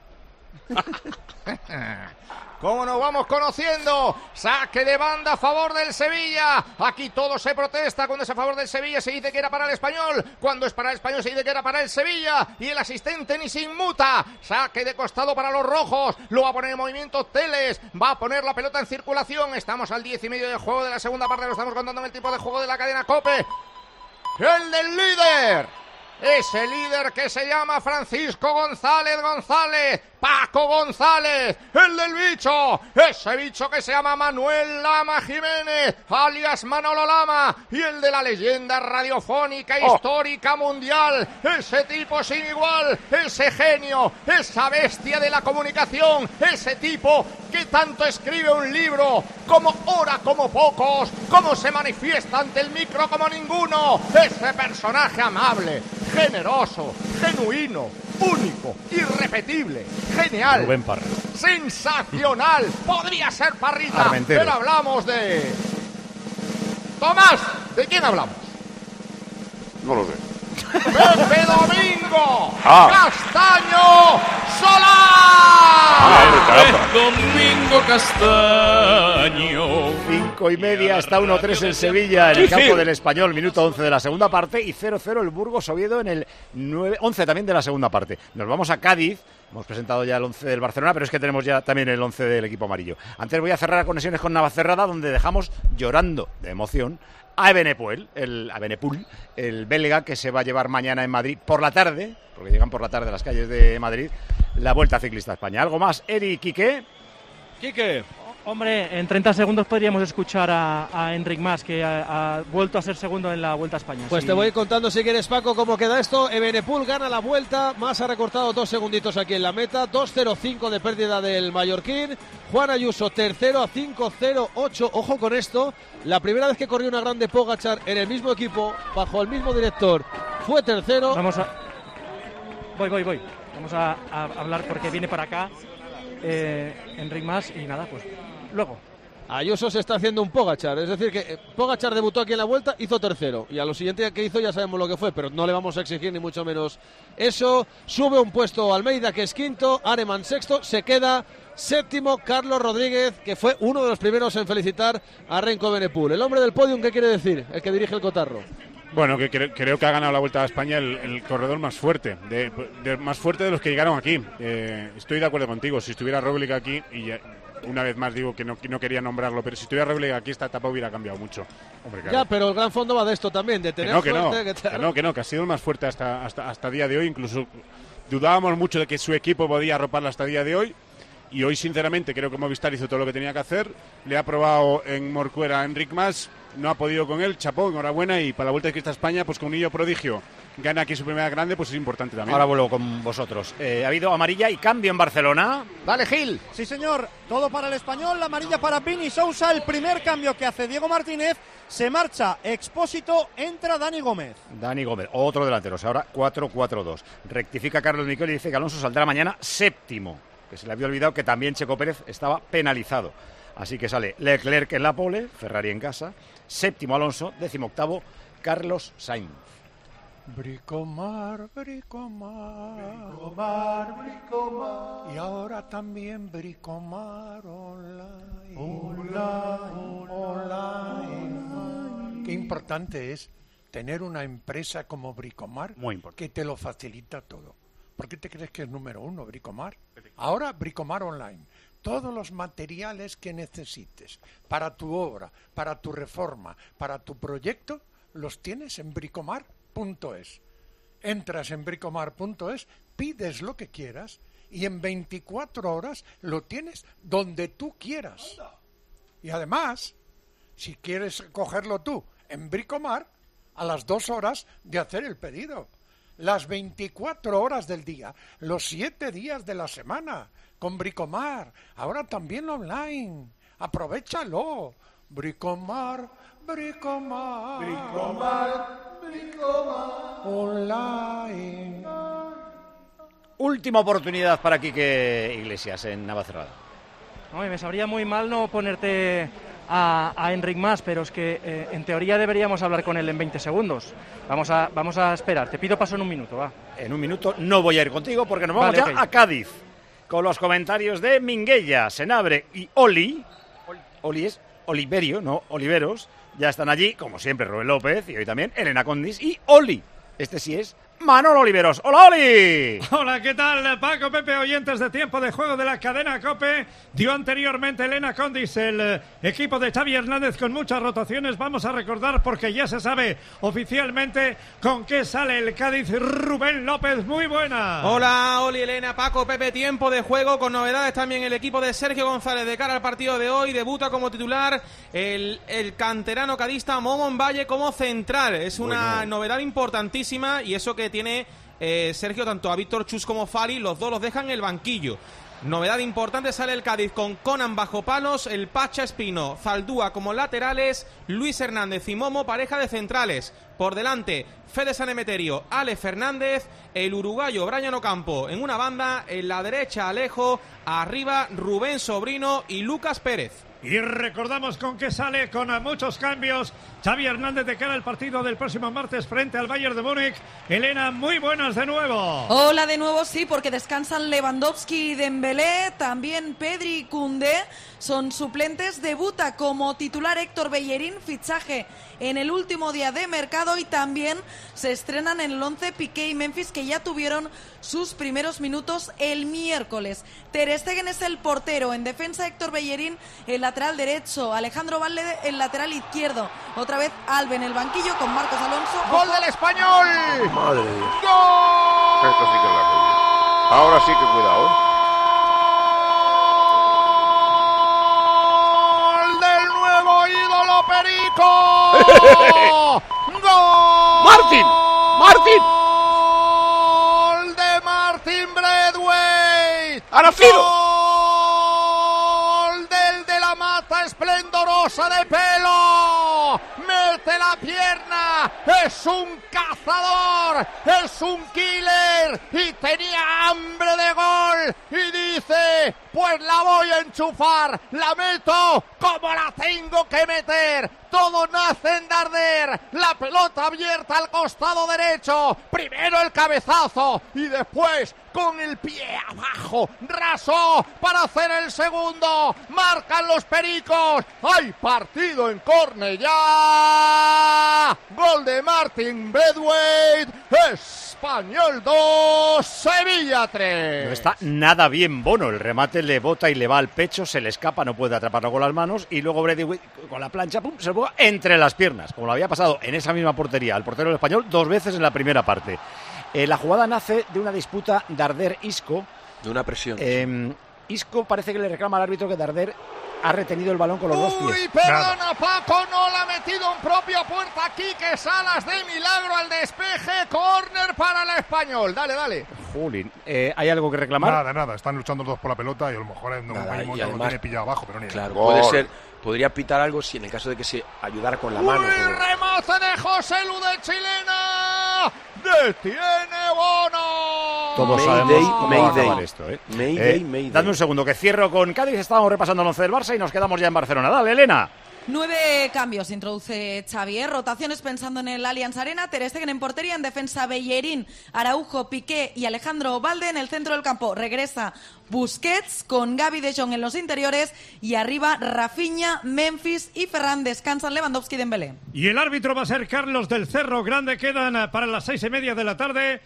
¿Cómo nos vamos conociendo? Saque de banda a favor del Sevilla. Aquí todo se protesta. Cuando es a favor del Sevilla se dice que era para el Español. Cuando es para el Español se dice que era para el Sevilla. Y el asistente ni se inmuta. Saque de costado para los rojos. Lo va a poner en movimiento Teles. Va a poner la pelota en circulación. Estamos al 10 y medio del juego de la segunda parte. Lo estamos contando en el tipo de juego de la cadena COPE. el del líder. Ese líder que se llama Francisco González, Paco González, el del bicho, ese bicho que se llama Manuel Lama Jiménez, alias Manolo Lama, y el de la leyenda radiofónica histórica mundial, ese tipo sin igual, ese genio, esa bestia de la comunicación, ese tipo que tanto escribe un libro, como ora como pocos, como se manifiesta ante el micro como ninguno, ese personaje amable, generoso, genuino, único, irrepetible, genial, Rubén Parra. sensacional, podría ser Parrita, Armenteros. pero hablamos de... Tomás, ¿de quién hablamos? No lo sé. Pepe Domingo Ah. Castaño Domingo Castaño. 5:30 hasta 1-3 en Sevilla, en el campo del Español, minuto 11 de la segunda parte, y 0-0 el Burgos Oviedo en el 11 también de la segunda parte. Nos vamos a Cádiz. Hemos presentado ya el 11 del Barcelona, pero es que tenemos ya también el 11 del equipo amarillo. Antes voy a cerrar conexiones con Navacerrada, donde dejamos llorando de emoción a Ebenepul, el belga, que se va a llevar mañana en Madrid por la tarde, porque llegan por la tarde a las calles de Madrid, la Vuelta Ciclista a España. ¿Algo más, Eri, Quique? Quique. Hombre, en 30 segundos podríamos escuchar a Enric Mas, que ha vuelto a ser segundo en la Vuelta a España. Pues sí. te voy contando, si quieres, Paco, cómo queda esto. Ebenepul gana la Vuelta, Mas ha recortado 2 segunditos aquí en la meta, 2.05 de pérdida del mallorquín. Juan Ayuso tercero a 5.08. Ojo con esto, la primera vez que corrió una grande Pogačar en el mismo equipo, bajo el mismo director, fue tercero. Vamos a... Voy. Vamos a hablar porque viene para acá Enric Mas y nada, pues luego. Ayuso se está haciendo un Pogačar, es decir que Pogačar debutó aquí en la Vuelta, hizo tercero, y a lo siguiente que hizo ya sabemos lo que fue, pero no le vamos a exigir ni mucho menos eso. Sube un puesto Almeida, que es quinto, Areman sexto, se queda séptimo Carlos Rodríguez, que fue uno de los primeros en felicitar a Renko Ebenepul. El hombre del podium, ¿qué quiere decir? El que dirige el cotarro. Bueno, que creo que ha ganado la Vuelta a España el corredor más fuerte, más fuerte de los que llegaron aquí. Estoy de acuerdo contigo, si estuviera Roglic aquí, y una vez más digo que no quería nombrarlo, pero si estuviera Roglic aquí, esta etapa hubiera cambiado mucho. Hombre, claro. Ya, pero el gran fondo va de esto también, de tener suerte. Que ha sido el más fuerte hasta día de hoy. Incluso dudábamos mucho de que su equipo podía arroparla hasta día de hoy. Y hoy, sinceramente, creo que Movistar hizo todo lo que tenía que hacer. Le ha probado en Morcuera a Enric Mas, no ha podido con él, chapó, enhorabuena. Y para la Vuelta Ciclista a España, pues con un niño prodigio gana aquí su primera grande, pues es importante también. Ahora vuelvo con vosotros. Ha habido amarilla y cambio en Barcelona. Dale, Gil. Sí, señor. Todo para el Español. La amarilla para Vini Sousa. El primer cambio que hace Diego Martínez. Se marcha Expósito. Entra Dani Gómez. Dani Gómez, otro delantero. Ahora 4-4-2. Rectifica Carlos Miquel y dice que Alonso saldrá mañana séptimo. Que se le había olvidado que también Checo Pérez estaba penalizado. Así que sale Leclerc en la pole, Ferrari en casa. Séptimo Alonso, 18º Carlos Sainz. Bricomar. Y ahora también Bricomar online. Qué importante es tener una empresa como Bricomar, muy importante, que te lo facilita todo. ¿Por qué te crees que es número uno, Bricomar? Ahora Bricomar Online. Todos los materiales que necesites para tu obra, para tu reforma, para tu proyecto, los tienes en bricomar.es. Entras en bricomar.es, pides lo que quieras y en 24 horas lo tienes donde tú quieras. Y además, si quieres cogerlo tú en Bricomar, a las 2 horas de hacer el pedido. Las 24 horas del día, los 7 días de la semana, con Bricomar, ahora también online. Aprovéchalo. Bricomar online. Última oportunidad para Quique Iglesias en Navacerrada. Oye, me sabría muy mal no ponerte a Enric Mas, pero es que en teoría deberíamos hablar con él en 20 segundos. Vamos a esperar. Te pido paso en un minuto, va. En un minuto no voy a ir contigo porque nos vamos ya a Cádiz con los comentarios de Minguella, Senabre y Oli. Oli es Oliverio, no Oliveros. Ya están allí, como siempre, Rubén López y hoy también Elena Condis y Oli. Este sí es Manolo Oliveros. ¡Hola, Oli! Hola, ¿qué tal, Paco, Pepe, oyentes de Tiempo de Juego de la cadena COPE? Dio anteriormente Elena Condis, el equipo de Xavi Hernández con muchas rotaciones. Vamos a recordar porque ya se sabe oficialmente con qué sale el Cádiz. Rubén López, muy buena. Hola, Oli, Elena, Paco, Pepe, Tiempo de Juego con novedades también el equipo de Sergio González de cara al partido de hoy. Debuta como titular el canterano cadista Momon Valle como central. Es una novedad importantísima y eso que tiene Sergio tanto a Víctor Chus como Fali, los dos los dejan en el banquillo. Novedad importante, sale el Cádiz con Conan bajo palos, el Pacha Espino, Zaldúa como laterales, Luis Hernández y Momo pareja de centrales. Por delante, Fede San Emeterio, Ale Fernández, el uruguayo Brian Ocampo en una banda, en la derecha Alejo, arriba Rubén Sobrino y Lucas Pérez. Y recordamos con qué sale, con muchos cambios, Xavi Hernández de cara al partido del próximo martes frente al Bayern de Múnich. Elena, muy buenas de nuevo. Hola de nuevo, sí, porque descansan Lewandowski y Dembélé, también Pedri y Koundé son suplentes. Debuta como titular Héctor Bellerín, fichaje en el último día de mercado, y también se estrenan en el 11 Piqué y Memphis, que ya tuvieron sus primeros minutos el miércoles. Ter Stegen es el portero, en defensa Héctor Bellerín, el lateral derecho, Alejandro Valde el lateral izquierdo, otra vez Albe en el banquillo con Marcos Alonso. ¡Gol del Español! ¡Madre de Dios! ¡Gol! Esto sí que es la cosa. Ahora sí que cuidado, ¡Gol del nuevo ídolo Perico! ¡Gol! ¡Martin! ¡Martin! ¡Gol de Martin Braithwaite! ¡Ha nacido! ¡Gol del de la mata esplendorosa de pelo! ¡Mete la pierna! ¡Es un cazador! ¡Es un killer! ¡Y tenía hambre de gol! ¡Y dice, pues la voy a enchufar! ¡La meto como la tengo que meter! Todo nace en Darder, la pelota abierta al costado derecho, primero el cabezazo y después con el pie abajo, rasó para hacer el segundo, marcan los pericos, hay partido en córner ya, gol de Martin Braithwaite, Español 2, Sevilla 3. No está nada bien Bono, el remate le bota y le va al pecho, se le escapa, no puede atraparlo con las manos y luego Braithwaite con la plancha, pum, se lo ponga entre las piernas, como lo había pasado en esa misma portería al portero del Español 2 veces en la primera parte. La jugada nace de una disputa Darder-Isco. De una presión. Isco parece que le reclama al árbitro que Darder ha retenido el balón con los dos pies. Uy, perdona Paco, no la ha metido en propia puerta Quique Salas de milagro al despeje, córner para el Español. Dale, dale. Julín, ¿hay algo que reclamar? Nada, están luchando los dos por la pelota y a lo mejor lo tiene pillado abajo, pero ni claro, nada. puede ser, podría pitar algo si en el caso de que se ayudara con la mano. Pero... remate de José Lu de chilena, detiene Bono. Todos sabemos cómo va a acabar esto, ¿eh? Mayday. Dame un segundo, que cierro con Cádiz. Estábamos repasando el 11 del Barça y nos quedamos ya en Barcelona. Dale, Elena. 9 cambios introduce Xavi, rotaciones pensando en el Allianz Arena. Ter Stegen en portería, en defensa Bellerín, Araujo, Piqué y Alejandro Valde. En el centro del campo regresa Busquets con Gavi de Jong en los interiores y arriba Rafinha, Memphis y Ferran. Descansan Lewandowski y Dembélé. Y el árbitro va a ser Carlos del Cerro Grande. Quedan para las 6:30 de la tarde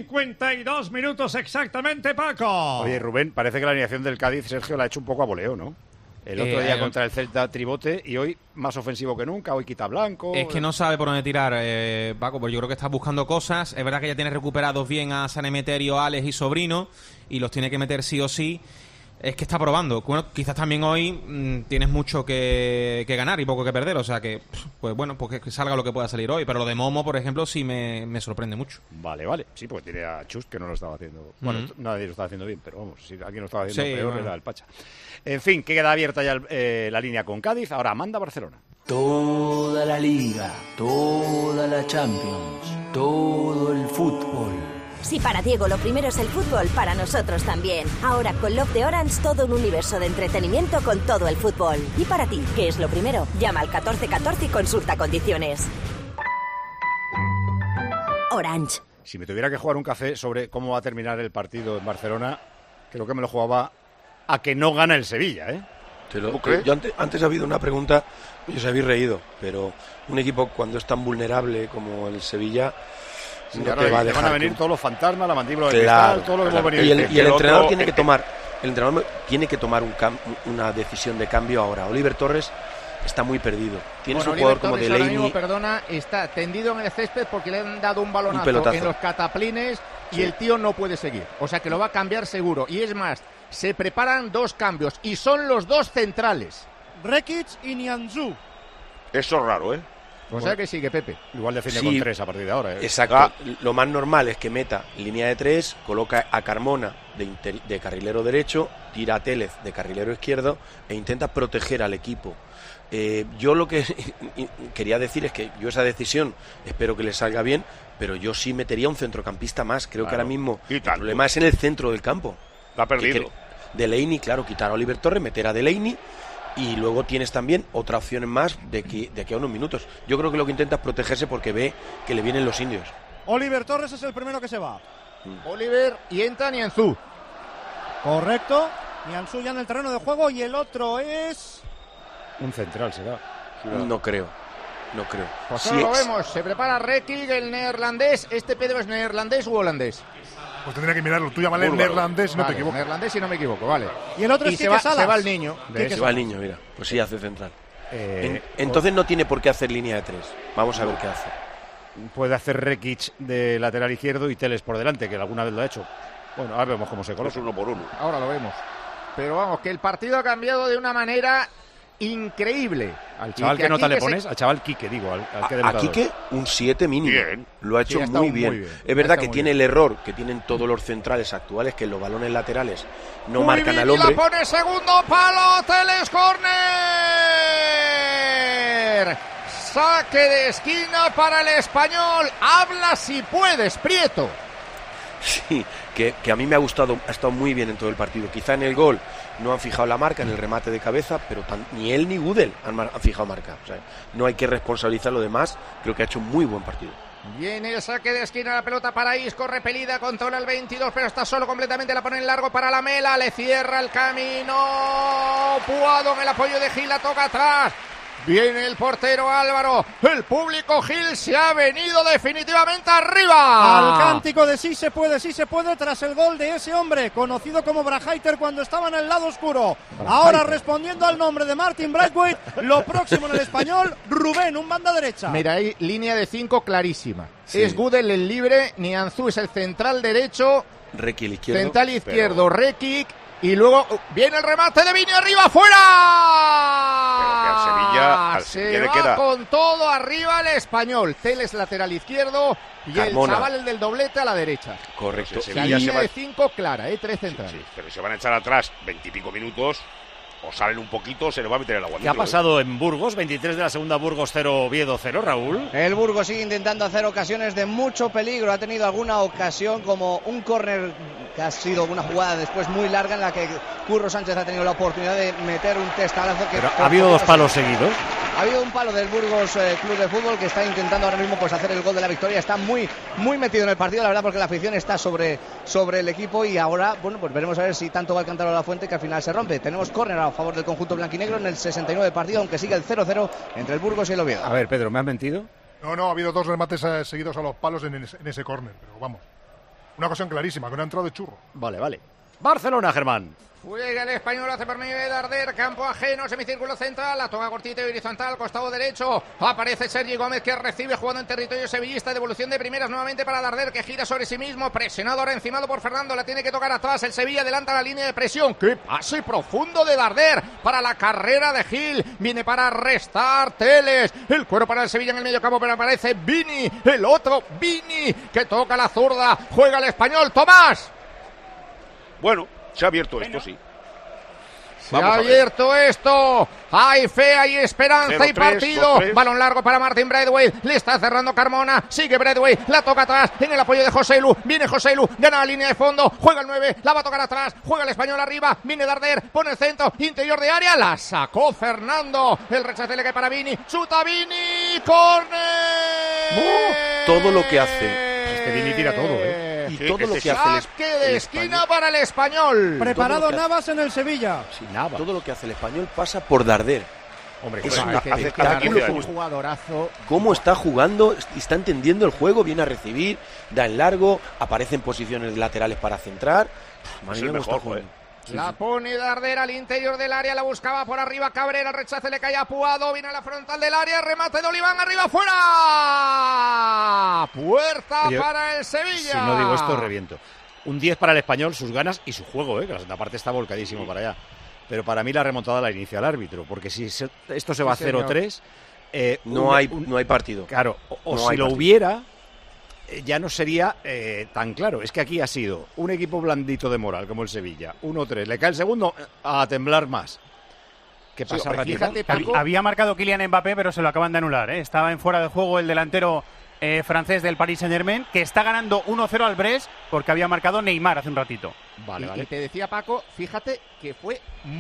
52 minutos exactamente, Paco. Oye, Rubén, parece que la alineación del Cádiz, Sergio, la ha hecho un poco a voleo, ¿no? El otro día contra el Celta tribote y hoy más ofensivo que nunca, hoy quita blanco. Es que no sabe por dónde tirar, Paco, porque yo creo que está buscando cosas. Es verdad que ya tiene recuperados bien a San Emeterio, Alex y Sobrino y los tiene que meter sí o sí. Es que está probando. Bueno, quizás también hoy tienes mucho que ganar y poco que perder, o sea que, pues bueno, pues que salga lo que pueda salir hoy. Pero lo de Momo, por ejemplo, sí me sorprende mucho. Vale. Sí, pues tiene a Chus que no lo estaba haciendo. Bueno, nadie lo estaba haciendo bien, pero vamos, si alguien lo estaba haciendo peor era el Pacha. En fin, que queda abierta ya la línea con Cádiz. Ahora manda Barcelona. Toda la Liga, toda la Champions, todo el fútbol. Si para Diego lo primero es el fútbol, para nosotros también. Ahora con Love de Orange todo un universo de entretenimiento con todo el fútbol. Y para ti, ¿qué es lo primero? Llama al 1414 y consulta condiciones. Orange. Si me tuviera que jugar un café sobre cómo va a terminar el partido en Barcelona, creo que me lo jugaba a que no gana el Sevilla, ¿eh? Yo antes ha habido una pregunta, y os habéis reído, pero un equipo cuando es tan vulnerable como el Sevilla no claro, te va a te dejar. van a venir todos los fantasmas, la mandíbula de Claro, cristal, todo lo que claro. hemos venido. Y el entrenador tiene que tomar, una decisión de cambio ahora. Oliver Torres está muy perdido. Tienes un jugador como Delaney. Delaney. Perdona, está tendido en el césped porque le han dado un balonazo pelotazo. en los cataplines y el tío no puede seguir. O sea que lo va a cambiar seguro. Y es más, se preparan 2 cambios y son los 2 centrales. Rekic y Nianzou. Eso es raro, ¿eh? O sea que sigue Pepe. Igual defiende Sí, con 3 a partir de ahora. Exacto. Lo más normal es que meta línea de 3, coloca a Carmona de carrilero derecho, tira a Télez de carrilero izquierdo e intenta proteger al equipo. Yo lo que quería decir es que yo esa decisión espero que le salga bien, pero yo sí metería un centrocampista más. Creo que ahora mismo el problema es en el centro del campo. La ha perdido. Delaney, claro, quitar a Oliver Torres, meter a Delaney. Y luego tienes también otra opción más de aquí a unos minutos. Yo creo que lo que intenta es protegerse porque ve que le vienen los indios. Oliver Torres es el primero que se va. Oliver y entra Nianzou. Correcto. Nianzou ya en el terreno de juego y el otro es... Un central será. No creo. Pues no lo vemos. Se prepara Rekic, el neerlandés. ¿Este Pedro es neerlandés u holandés? Pues tendría que mirarlo. Tú llámale neerlandés y no te equivocas. Neerlandés y no me equivoco, vale. Y el otro es Quique Salas. Se va el niño. Se va el niño, mira. Pues sí, hace central. Entonces no tiene por qué hacer línea de 3. Vamos a ver qué hace. Puede hacer Rekic de lateral izquierdo y Teles por delante, que alguna vez lo ha hecho. Bueno, ahora vemos cómo se coloca. Es 1 por 1. Ahora lo vemos. Pero vamos, que el partido ha cambiado de una manera increíble. Al chaval, ¿qué nota le pones? Al chaval Quique, digo. Al que a Quique un 7 mínimo. Bien. Lo ha hecho muy bien. Es verdad que tiene el error que tienen todos los centrales actuales, que los balones laterales no marcan al hombre. Y la pone segundo palo, Teles, córner. Saque de esquina para el Español. Habla si puedes, Prieto. Sí, que a mí me ha gustado, ha estado muy bien en todo el partido. Quizá en el gol no han fijado la marca, en el remate de cabeza, pero ni él ni Gudel han fijado marca. O sea, no hay que responsabilizar lo demás. Creo que ha hecho un muy buen partido. Viene el saque de esquina, la pelota para Isco, repelida, controla el 22, pero está solo completamente, la pone en largo para Lamela, le cierra el camino. Puado en el apoyo de Gil, la toca atrás. Viene el portero Álvaro, el público Gil se ha venido definitivamente arriba. Al cántico de sí se puede, tras el gol de ese hombre, conocido como Braithwaite cuando estaba en el lado oscuro. Ahora respondiendo al nombre de Martin Braithwaite, lo próximo en el Español, Rubén, un banda derecha. Mira, ahí línea de 5 clarísima. Sí. Es Gudel el libre, Nianzou es el central derecho, Rekic el izquierdo. central izquierdo, Rekic. Y luego viene el remate de Vini arriba, ¡fuera! Pero que al Sevilla le queda. Con todo arriba el Español. Teles lateral izquierdo y Carmona. el chaval, el del doblete, a la derecha. Correcto. Pues el La Sevilla línea se va... de 5 clara, 3 centrales. Sí, pero se van a echar atrás 20 y pico minutos, o salen un poquito, se les va a meter el agua. ¿Qué ha pasado en Burgos? 23 de la segunda, Burgos 0, Oviedo 0, Raúl. El Burgos sigue intentando hacer ocasiones de mucho peligro. Ha tenido alguna ocasión como un córner que ha sido una jugada después muy larga en la que Curro Sánchez ha tenido la oportunidad de meter un testalazo. Pero ha habido 2 palos seguidos. Ha habido un palo del Burgos Club de Fútbol que está intentando ahora mismo pues hacer el gol de la victoria. Está muy metido en el partido, la verdad, porque la afición está sobre el equipo y ahora, bueno, pues veremos a ver si tanto va el cántaro a la fuente que al final se rompe. Tenemos córner a favor del conjunto blanquinegro en el 69 de partido, aunque sigue el 0-0 entre el Burgos y el Oviedo. A ver, Pedro, ¿me has mentido? No, ha habido 2 remates seguidos a los palos en ese córner, pero vamos. Una ocasión clarísima, que no ha entrado de churro. Vale. Barcelona, Germán. Juega el Español, hace por medio de Darder, campo ajeno, semicírculo central, la toca cortita y horizontal, costado derecho, aparece Sergi Gómez que recibe jugando en territorio sevillista, devolución de primeras nuevamente para Darder que gira sobre sí mismo, presionado ahora encimado por Fernando, la tiene que tocar atrás, el Sevilla adelanta la línea de presión, qué pase profundo de Darder para la carrera de Gil, viene para restar Teles, el cuero para el Sevilla en el medio campo, pero aparece Vini, el otro Vini que toca la zurda, juega el Español, Tomás. Bueno, se ha abierto esto, sí. Se ha abierto esto. Hay fe, hay esperanza 0-3, y partido. 2-3. Balón largo para Martin Braithwaite. Le está cerrando Carmona. Sigue Braithwaite. La toca atrás en el apoyo de Joselu. Viene Joselu. Gana la línea de fondo. Juega el 9. La va a tocar atrás. Juega el Español arriba. Viene Darder. Pone el centro. Interior de área. La sacó Fernando. El rechace le cae para Vini. Chuta Vini. ¡Córner! Todo lo que hace. Este Vini tira todo, Y todo lo que hace saque de esquina para el Español. Preparado Navas en el Sevilla. Sí, todo lo que hace el Español pasa por Darder. Hombre, Es hace- un hace espectáculo. 15 Cómo años. Jugadorazo. cómo está jugando, está entendiendo el juego, viene a recibir, da en largo, aparece en posiciones laterales para centrar. Madre Es mía, el cómo está mejor, jugando. Sí, La sí. pone Dardera al interior del área, la buscaba por arriba Cabrera, el rechace le cae a Puado, viene a la frontal del área, remate de Oliván, arriba, fuera. Puerta Oye, para el Sevilla. Si no digo esto, reviento. Un 10 para el Español, sus ganas y su juego, que la segunda parte está volcadísimo para allá. Pero para mí la remontada la inicia el árbitro, porque si esto se va a Sí, señor. 0-3... No hay partido. Claro, o No si hay lo partido. hubiera, ya no sería tan claro. Es que aquí ha sido un equipo blandito de moral, como el Sevilla. 1-3, le cae el segundo, a temblar más. ¿Qué pasa, hombre, Rakitic? fíjate, Paco, había marcado Kylian Mbappé, pero se lo acaban de anular, ¿eh? Estaba en fuera de juego el delantero francés del Paris Saint-Germain, que está ganando 1-0 al Brest porque había marcado Neymar hace un ratito. Y te decía, Paco, fíjate que fue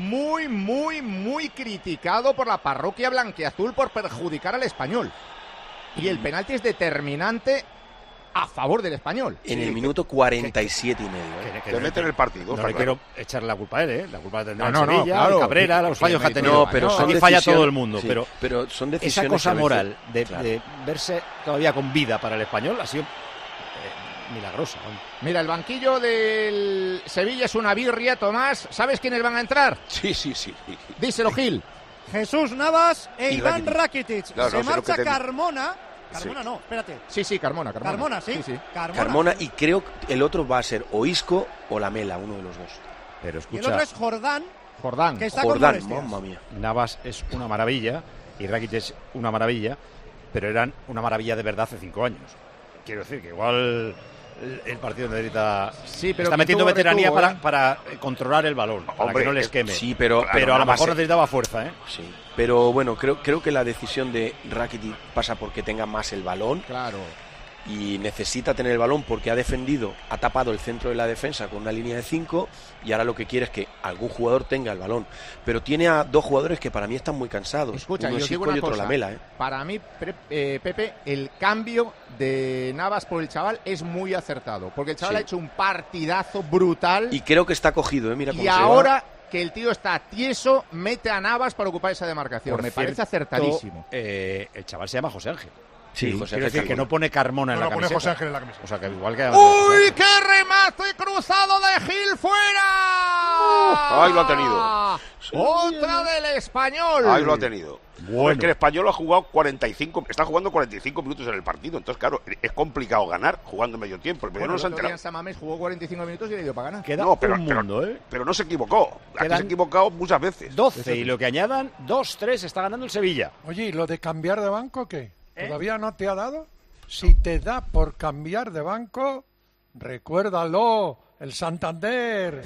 muy criticado por la parroquia blanquiazul por perjudicar al Español. Y el penalti es determinante a favor del Español. En el minuto 47 y medio. Te meten el partido. No le quiero echarle la culpa a él, ¿eh? La culpa la tendrá No, el no, Sevilla, claro. el Cabrera, los fallos que ha tenido. No, pero son aquí falla decisiones- todo el mundo. sí, pero son esa decisiones cosa a veces- moral de, claro. de verse todavía con vida para el Español ha sido milagrosa. Mira, el banquillo del Sevilla es una birria, Tomás. ¿Sabes quiénes van a entrar? Sí. Díselo, Gil. Jesús Navas e Y Iván Rakitic. Rakitic. Claro, Se no sé lo marcha que te- Carmona. Sí. Carmona no, espérate. Sí, Carmona. Carmona, sí. Carmona, y creo que el otro va a ser o Isco o Lamela, uno de los dos. Pero Y el otro es Jordán. Que está con Jordán, molestias. mamma mía. Navas es una maravilla y Rakitic es una maravilla, pero eran una maravilla de verdad hace 5 años. Quiero decir que igual el partido necesita... Sí, pero está que metiendo tuvo veteranía retuvo, para controlar el balón, para Hombre, que no les queme. sí, pero a lo Navas mejor es- necesitaba fuerza, ¿eh? Sí, pero bueno, creo que la decisión de Rakitic pasa porque tenga más el balón. Claro. Y necesita tener el balón porque ha defendido, ha tapado el centro de la defensa con una línea de 5 y ahora lo que quiere es que algún jugador tenga el balón. Pero tiene a dos jugadores que para mí están muy cansados. Escucha, uno yo es os digo Isco y una otro cosa. Lamela, ¿eh? Para mí, Pepe, el cambio de Navas por el chaval es muy acertado. Porque el chaval Sí. ha hecho un partidazo brutal. Y creo que está cogido, ¿eh? Mira cómo Y se va. ahora que el tío está tieso, mete a Navas para ocupar esa demarcación. Por Me parece cierto, acertadísimo. El chaval se llama José Ángel. Sí, José quiero Ángel decir que Carmona. no pone Carmona en No, la no, pone camiseta. José Ángel en la camiseta. O sea que igual que... ¡Uy, qué remate cruzado de Gil fuera! Ahí lo ha tenido. Otra del Español. Ahí lo ha tenido. Bueno. Es que el Español ha jugado 45, está jugando 45 minutos en el partido. Entonces, claro, es complicado ganar jugando medio tiempo. El Bueno, primero no el se ha otro día en enterado. San Mamés jugó 45 minutos y le dio para ganar. Queda No, pero, un mundo, ¿eh? pero no se equivocó. Aquí Quedan se ha equivocado muchas veces. 12 y lo que añadan, 2-3 está ganando el Sevilla. Oye, ¿y lo de cambiar de banco qué? ¿Todavía no te ha dado? Si te da por cambiar de banco, recuérdalo, el Santander.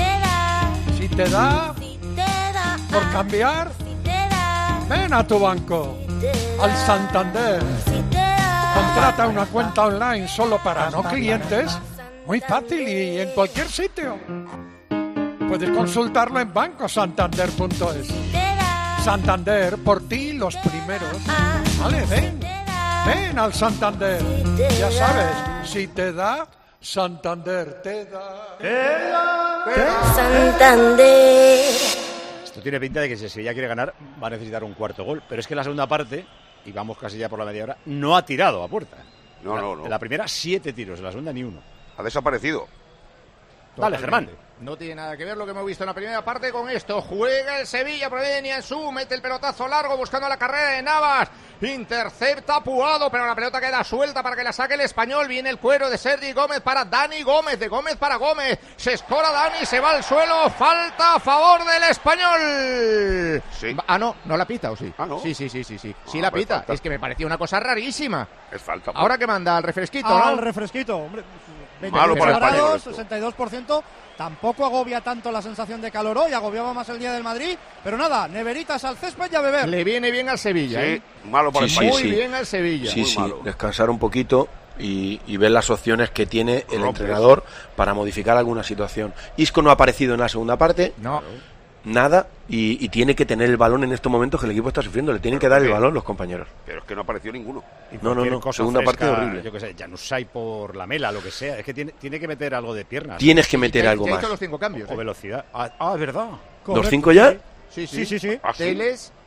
Si te da por cambiar, ven a tu banco, al Santander. Contrata una cuenta online solo para no clientes. Muy fácil y en cualquier sitio. Puedes consultarlo en bancosantander.es. Santander, por ti los primeros. Vale, ven al Santander. Ya sabes, si te da, Santander te da. Santander. Esto tiene pinta de que si Sevilla quiere ganar va a necesitar un cuarto gol. Pero es que la segunda parte, y vamos casi ya por la media hora, no ha tirado a puerta. No. En la primera 7 tiros, en la segunda ni uno. Ha desaparecido. Dale, Germán. No tiene nada que ver lo que hemos visto en la primera parte con esto. Juega el Sevilla, proviene Nianzú, mete el pelotazo largo buscando la carrera de Navas. Intercepta Puado, pero la pelota queda suelta para que la saque el Español. Viene el cuero de Sergi Gómez para Dani Gómez, de Gómez para Gómez. Se escora Dani, se va al suelo. Falta a favor del Español. Sí. No la pita, ¿o sí? ¿no? Sí. Sí la pita. falta. Es que me parecía una cosa rarísima. Es falta. Ahora que manda al refresquito, Al ¿no? refresquito, hombre. Malo para el 28 Español grados, 62%. Tampoco agobia tanto la sensación de calor hoy, agobiaba más el día del Madrid. Pero nada, neveritas al césped y a beber. Le viene bien al Sevilla, Sí, ¿eh? malo para el Sí, país. Muy bien al Sevilla. Sí, Muy sí, malo. descansar un poquito y ver las opciones que tiene el entrenador para modificar alguna situación. Isco no ha aparecido en la segunda parte. No. Nada, y tiene que tener el balón en estos momentos que el equipo está sufriendo. Le tienen que dar el balón los compañeros. Pero es que no apareció ninguno. No, Cualquier cosa segunda fresca, parte horrible. Yo qué sé, Januzaj por Lamela, lo que sea. Es que tiene que meter algo de piernas. Tienes que meter Ya algo ha más. hecho los 5 cambios. O velocidad. Ah, es verdad. ¿Los 5 ya? Sí. Sí. ¿Ah, sí? Teles,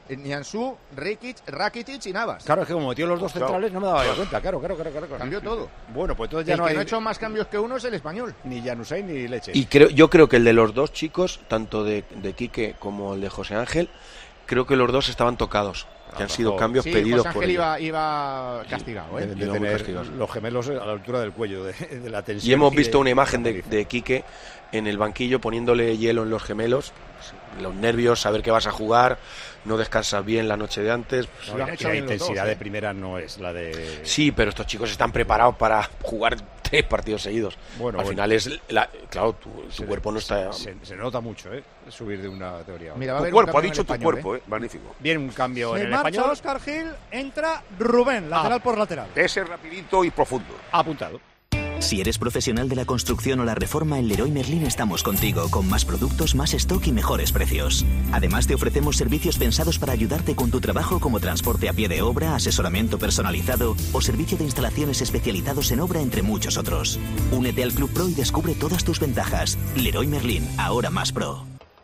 Nianzú, Rakitic y Navas. Claro, es que como metió los dos centrales no me daba cuenta. Claro. Cambió todo. Bueno, pues entonces ya el no que hay... no ha hecho más cambios que uno es el español. Ni Januzaj ni Leche. Y yo creo que el de los dos chicos, tanto de Quique como el de José Ángel, creo que los dos estaban tocados. Que han sido cambios pedidos José por Ángel ellos. iba castigado, ¿eh? De tener los gemelos a la altura del cuello de la tensión. Y hemos visto una imagen de Quique en el banquillo poniéndole hielo en los gemelos, los nervios, saber que vas a jugar, no descansas bien la noche de antes. No, la intensidad de primera no es la de... Sí, pero estos chicos están preparados para jugar 3 partidos seguidos. Al final es... claro, tu cuerpo no está... Se nota mucho, subir de una teoría. Mira, tu cuerpo, ha dicho tu cuerpo, magnífico. Bien, un cambio en el marcha español. Óscar Gil, entra Rubén, lateral por lateral. Ese rapidito y profundo. Apuntado. Si eres profesional de la construcción o la reforma, en Leroy Merlin estamos contigo, con más productos, más stock y mejores precios. Además, te ofrecemos servicios pensados para ayudarte con tu trabajo, como transporte a pie de obra, asesoramiento personalizado o servicio de instalaciones especializados en obra, entre muchos otros. Únete al Club Pro y descubre todas tus ventajas. Leroy Merlin, ahora más pro.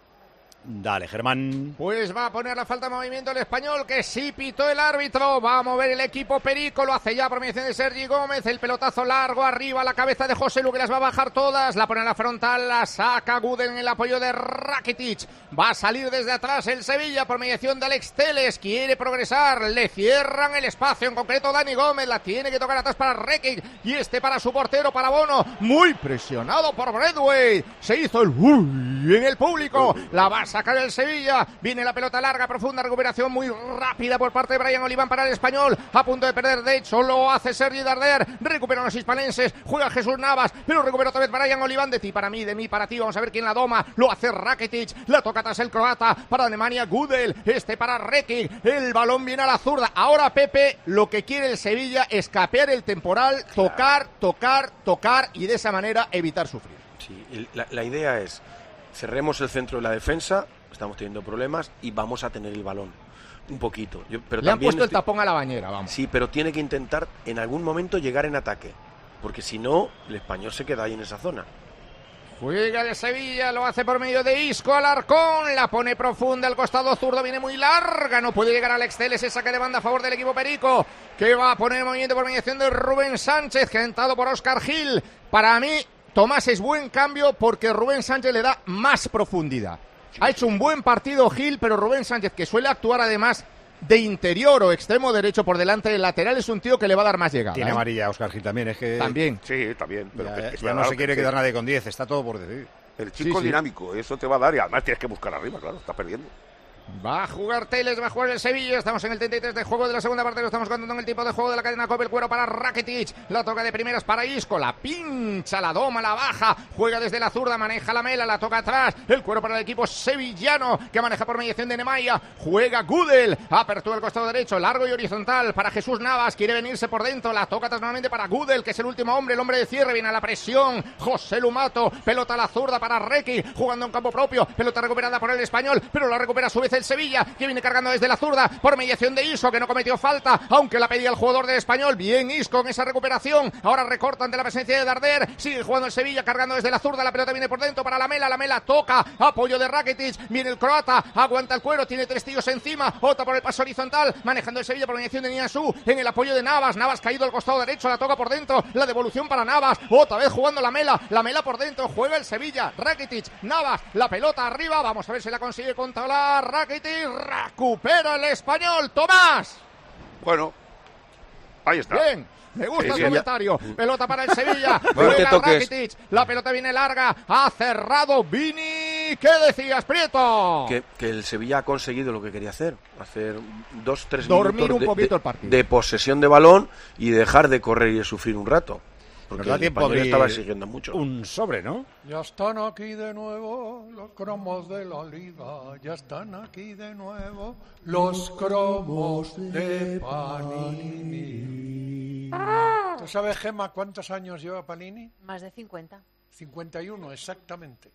Dale, Germán. Pues va a poner la falta de movimiento el español, que sí pitó el árbitro. Va a mover el equipo Perico, lo hace ya por mediación de Sergi Gómez. El pelotazo largo arriba, la cabeza de José Lu, que las va a bajar todas. La pone en la frontal, la saca Gudel en el apoyo de Rakitic. Va a salir desde atrás el Sevilla por mediación de Alex Telles. Quiere progresar, le cierran el espacio, en concreto Dani Gómez. La tiene que tocar atrás para Rekic y para su portero, para Bono. Muy presionado por Braithwaite. Se hizo el uy en el público. La va a sacar el Sevilla, viene la pelota larga, profunda, recuperación muy rápida por parte de Brian Oliván para el español, a punto de perder, de hecho lo hace Sergi Darder, recuperan los hispanenses, juega Jesús Navas, pero recupera otra vez Brian Oliván, de ti para mí, de mí para ti, vamos a ver quién la doma, lo hace Rakitic, la toca tras el croata, para Alemania Gudel, para Rekic, el balón viene a la zurda, ahora Pepe, lo que quiere el Sevilla es capear el temporal, tocar y de esa manera evitar sufrir. Sí, la idea es, cerremos el centro de la defensa, estamos teniendo problemas y vamos a tener el balón un poquito. Pero le han puesto el tapón a la bañera, vamos. Sí, pero tiene que intentar en algún momento llegar en ataque, porque si no, el español se queda ahí en esa zona. Juega el Sevilla, lo hace por medio de Isco, Alarcón, la pone profunda, al costado zurdo viene muy larga, no puede llegar Alex Telles, ese saque de banda a favor del equipo Perico, que va a poner el movimiento por mediación de Rubén Sánchez, que ha entrado por Óscar Gil. Para mí, Tomás, es buen cambio porque Rubén Sánchez le da más profundidad. Ha hecho un buen partido Gil, pero Rubén Sánchez, que suele actuar además de interior o extremo derecho por delante del lateral, es un tío que le va a dar más llegada. Tiene amarilla Óscar Gil también, es que... También. Sí, también. Pero ya no se quiere quedar nadie con 10, está todo por decir. El chico dinámico, eso te va a dar y además tienes que buscar arriba, claro, está perdiendo. Va a jugar Telles, va a jugar el Sevilla. Estamos en el 33 de juego de la segunda parte. Lo estamos contando en el tipo de juego de la cadena COPE. El cuero para Rakitic. La toca de primeras para Isco. La pincha, la doma, la baja. Juega desde la zurda, maneja la mela, la toca atrás. El cuero para el equipo sevillano, que maneja por mediación de Nemanja. Juega Gudel. Apertura al costado derecho, largo y horizontal para Jesús Navas. Quiere venirse por dentro. La toca atrás nuevamente para Gudel, que es el último hombre, el hombre de cierre. Viene a la presión. José Lumato. Pelota a la zurda para Rekic. Jugando en campo propio. Pelota recuperada por el español, pero la recupera a su vez el Sevilla, que viene cargando desde la zurda por mediación de Isco, que no cometió falta, aunque la pedía el jugador del español. Bien Isco en esa recuperación. Ahora recorta ante la presencia de Darder. Sigue jugando el Sevilla, cargando desde la zurda. La pelota viene por dentro para la Mela toca, apoyo de Rakitic. Viene el croata, aguanta el cuero, tiene 3 tíos encima. Otra por el paso horizontal, manejando el Sevilla por mediación de Nianzú. En el apoyo de Navas caído al costado derecho, la toca por dentro. La devolución para Navas. Otra vez jugando la Mela por dentro. Juega el Sevilla. Rakitic, Navas, la pelota arriba. Vamos a ver si la consigue controlar. Rakitic, recupera el español, Tomás. Bueno, ahí está. Bien, me gusta el comentario. Pelota para el Sevilla. Juega Rakitic. La pelota viene larga. Ha cerrado Vini. ¿Qué decías, Prieto? Que el Sevilla ha conseguido lo que quería hacer 2-3 dormir minutos un poquito el partido, de posesión de balón y dejar de correr y de sufrir un rato. Porque el español estaba exigiendo mucho. Un sobre, ¿no? Ya están aquí de nuevo los cromos de la liga. Ya están aquí de nuevo los cromos de Panini. ¿Tú sabes, Gemma, cuántos años lleva Panini? Más de 50. 51, exactamente.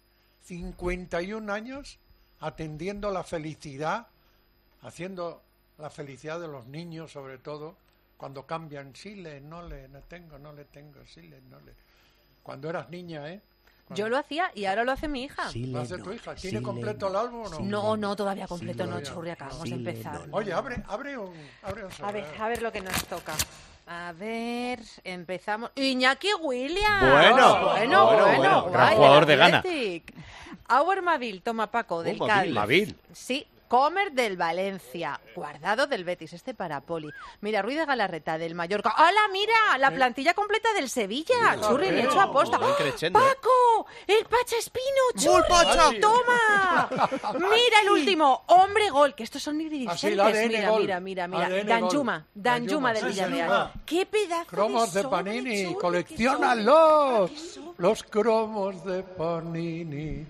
51 años atendiendo la felicidad, haciendo la felicidad de los niños, sobre todo. Cuando cambian, sí, no le tengo, sí, no le. Cuando eras niña, Yo lo hacía y ahora lo hace mi hija. ¿Lo hace tu hija? ¿Tiene completo el álbum o no? No, todavía completo no, Churri, acabamos de empezar. Oye, abre un A ver lo que nos toca. A ver, empezamos. Iñaki Williams. Bueno. Gran jugador de Ghana. Auer Mavil, toma Paco, del Cádiz. Mavil. Sí. Comer del Valencia, Guardado del Betis, para Poli. Mira, Ruiz de Galarreta del Mallorca. ¡Hala, mira! La plantilla completa del Sevilla. Churri, le he hecho aposta. ¡Paco! ¡El Pacha Espino! ¡Churri! ¡Toma! Mira el último. Hombre gol, que estos son iridiscentes. Mira. Danjuma del Villarreal. ¡Qué pedazo cromos de Panini! Churri, ¡Colecciónalos! Los cromos de Panini.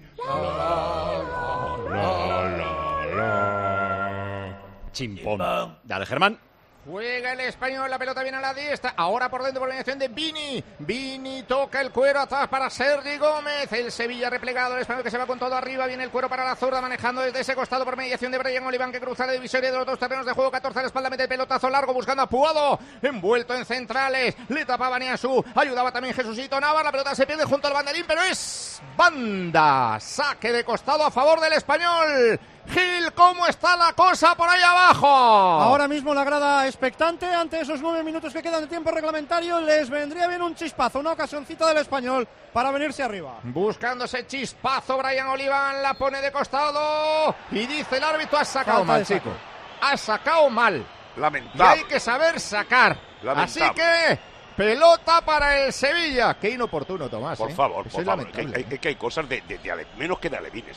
Chimpón. Dale, Germán. Juega el español, la pelota viene a la diestra. Ahora por dentro por mediación de Vini. Vini toca el cuero atrás para Sergi Gómez. El Sevilla replegado, el español que se va con todo arriba. Viene el cuero para la zurda, manejando desde ese costado por mediación de Brian Oliván, que cruza la divisoria de los dos terrenos de juego. 14 a la espalda, mete el pelotazo largo buscando a Puado. Envuelto en centrales. Le tapaba Nianzú. Ayudaba también Jesucito Navas. La pelota se pierde junto al banderín, pero es banda. Saque de costado a favor del español. Gil, ¿cómo está la cosa por ahí abajo? Ahora mismo la grada expectante ante esos 9 minutos que quedan de tiempo reglamentario. Les vendría bien un chispazo, una ocasióncita del español para venirse arriba. Buscando ese chispazo, Brian Oliván la pone de costado y dice el árbitro: has sacado Falta mal, de saque. chico. Has sacado mal. Lamentable. Y hay que saber sacar. Lamentable. Así que pelota para el Sevilla. Qué inoportuno, Tomás. Por favor, Eso por es favor. lamentable. Que hay cosas de menos que de alevines.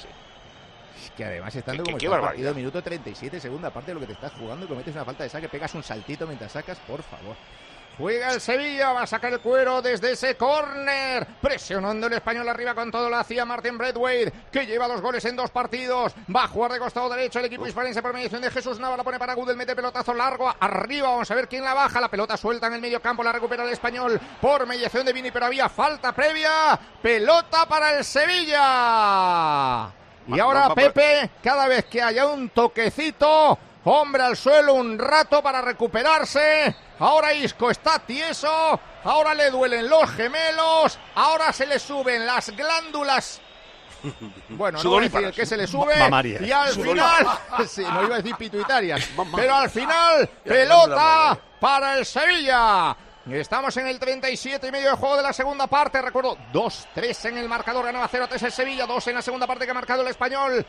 Que además estando como qué está el barbaridad. partido, minuto 37, segunda parte de lo que te estás jugando, y cometes una falta de saque, pegas un saltito mientras sacas, por favor. Juega el Sevilla, va a sacar el cuero desde ese córner, presionando el español arriba con todo, lo hacía Martin Braithwaite, que lleva 2 goles en 2 partidos, va a jugar de costado derecho el equipo hispalense por mediación de Jesús Nava, la pone para Gudel, mete pelotazo largo, arriba, vamos a ver quién la baja, la pelota suelta en el medio campo, la recupera el español por mediación de Vini, pero había falta previa, pelota para el Sevilla. Y ahora Pepe, cada vez que haya un toquecito, hombre al suelo un rato para recuperarse. Ahora Isco está tieso, ahora le duelen los gemelos, ahora se le suben las glándulas. Bueno, no voy a decir que se le sube. Y al final, sí, no iba a decir pituitarias, pero al final, pelota para el Sevilla. Estamos en el 37 y medio de juego de la segunda parte. Recuerdo, 2-3 en el marcador. Ganaba 0-3 el Sevilla, 2 en la segunda parte que ha marcado el español.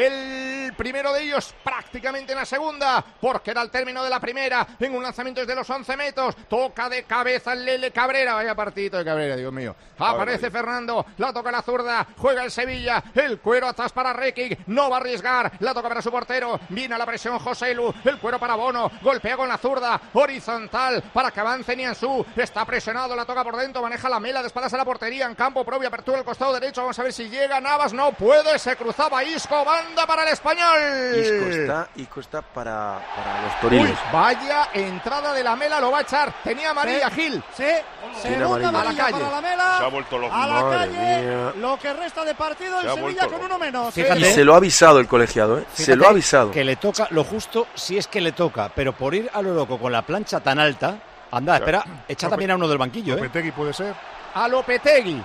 El primero de ellos prácticamente en la segunda, porque era el término de la primera, en un lanzamiento desde los 11 metros. Toca de cabeza el Lele Cabrera. Vaya partidito de Cabrera, Dios mío. Aparece Fernando, la toca la zurda, juega el Sevilla, el cuero atrás para Rekic, no va a arriesgar, la toca para su portero, viene a la presión José Lu, el cuero para Bono, golpea con la zurda, horizontal para que avance Nianzú, está presionado, la toca por dentro, maneja la Mela, de espaldas a la portería, en campo propio, apertura al costado derecho, vamos a ver si llega, Navas no puede, se cruzaba Isco, banda para el español. Isco está para los torinos. Uy, vaya entrada de la Mela, lo va a echar, tenía amarilla Gil. Sí, segunda amarilla para la Mela. Se ha vuelto loco. A la Madre calle, mía. lo que resta de partido, el Sevilla con uno menos. Fíjate, y se lo ha avisado el colegiado, ¿eh? Se lo ha avisado. Que le toca lo justo, si es que le toca, pero por ir a lo loco con la plancha tan alta, anda, espera, echa también a uno del banquillo, Lopetegui puede ser. A Lopetegui.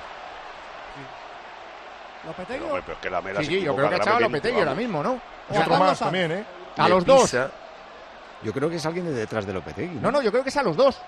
¿Lopetegui? Pero es que la Mela Sí, yo creo que ha echado a Lopetegui ahora mismo, ¿no? Y otro más también, ¿eh? A los dos. Yo creo que es alguien de detrás de Lopetegui. No, yo creo que es a los dos.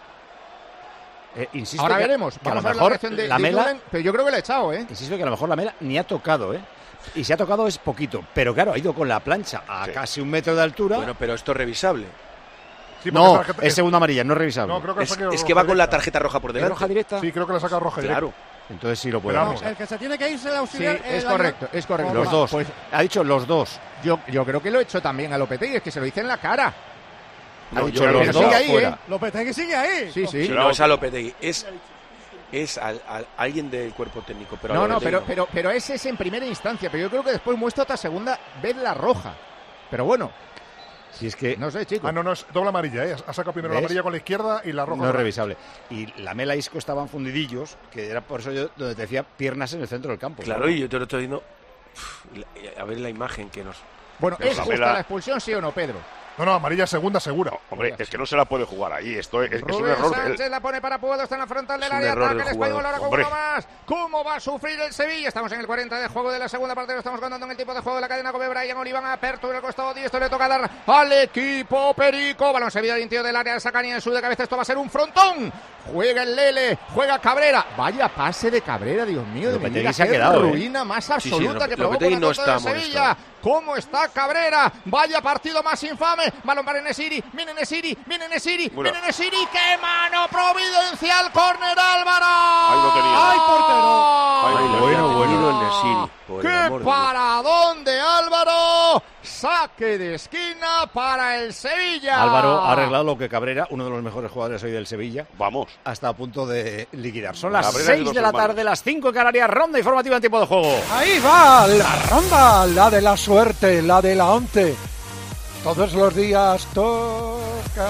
Insisto Ahora que- veremos. que a lo Vamos a ver la mejor reacción de la Mela, Julen, pero yo creo que le ha echado, ¿eh? insisto que a lo mejor la Mela ni ha tocado, y si ha tocado es poquito, pero claro, ha ido con la plancha a casi 1 metro de altura. Bueno, pero esto es revisable. Sí, no, porque es segunda amarilla, no es revisable. No, creo que Es que va con la tarjeta roja por delante. roja directa? Sí, creo que la saca roja Claro. directa. Entonces sí lo Pero podemos. vamos, El que se tiene que ir es el Sí, auxiliar. es correcto, es correcto. Los dos. Pues Ha dicho los dos. yo creo que lo he hecho también a Lopetegui, es que se lo dice en la cara. Ha No, dicho yo los creo que dos sigue ahí, fuera. ¿eh? Lopetegui sigue ahí. Sí. No es a Lopetegui, es a alguien del cuerpo técnico. Pero a No, Lopetegui pero ese es en primera instancia, pero yo creo que después muestra otra segunda vez la roja. Pero bueno, Si es que no sé, chicos. No, es doble amarilla, ¿eh? Ha sacado primero la ¿Ves? amarilla con la izquierda y la roja. no es con la- revisable. Y la Mela y Isco estaban fundidillos, que era por eso yo donde te decía piernas en el centro del campo. Claro, y yo te lo estoy viendo. A ver la imagen que nos. Bueno, Pero ¿es la justa Mela- la expulsión, sí o no, Pedro? No, amarilla segunda segura. Hombre, es que no se la puede jugar ahí. Esto es un Rubén error. Sánchez la pone para Puedo, está en la frontal del Es un área, error ataca del el español jugador. ahora con Hombre. uno más. ¿Cómo va a sufrir el Sevilla? Estamos en el 40 de juego de la segunda parte, lo estamos contando en el tiempo de juego de la cadena COPE. Brian Oliván, apertura al costado diestro, le toca dar al equipo perico. Balón Sevilla al interior del área, saca en su de cabeza, esto va a ser un frontón. Juega el Lele, juega Cabrera. Vaya pase de Cabrera, Dios mío, de mi vida, se ha qué quedado, ruina más absoluta que provoca Lopetegui una no contra de está Sevilla. ¿Cómo está Cabrera? Vaya partido más infame. Balón para Enesiri, viene Enesiri, Bueno. ¡qué mano providencial! ¡Córner Álvaro! Ahí lo tenía. ¡Ay, portero! Ahí lo Bueno. ¡Qué paradón de Álvaro! Saque de esquina para el Sevilla. Álvaro ha arreglado lo que Cabrera, uno de los mejores jugadores hoy del Sevilla, vamos, hasta a punto de liquidar. Son las Cabrera 6 de la tarde, las 5 en Canarias, ronda informativa en tiempo de juego. Ahí va la ronda, la de la suerte, la de la 11. Todos los días toca.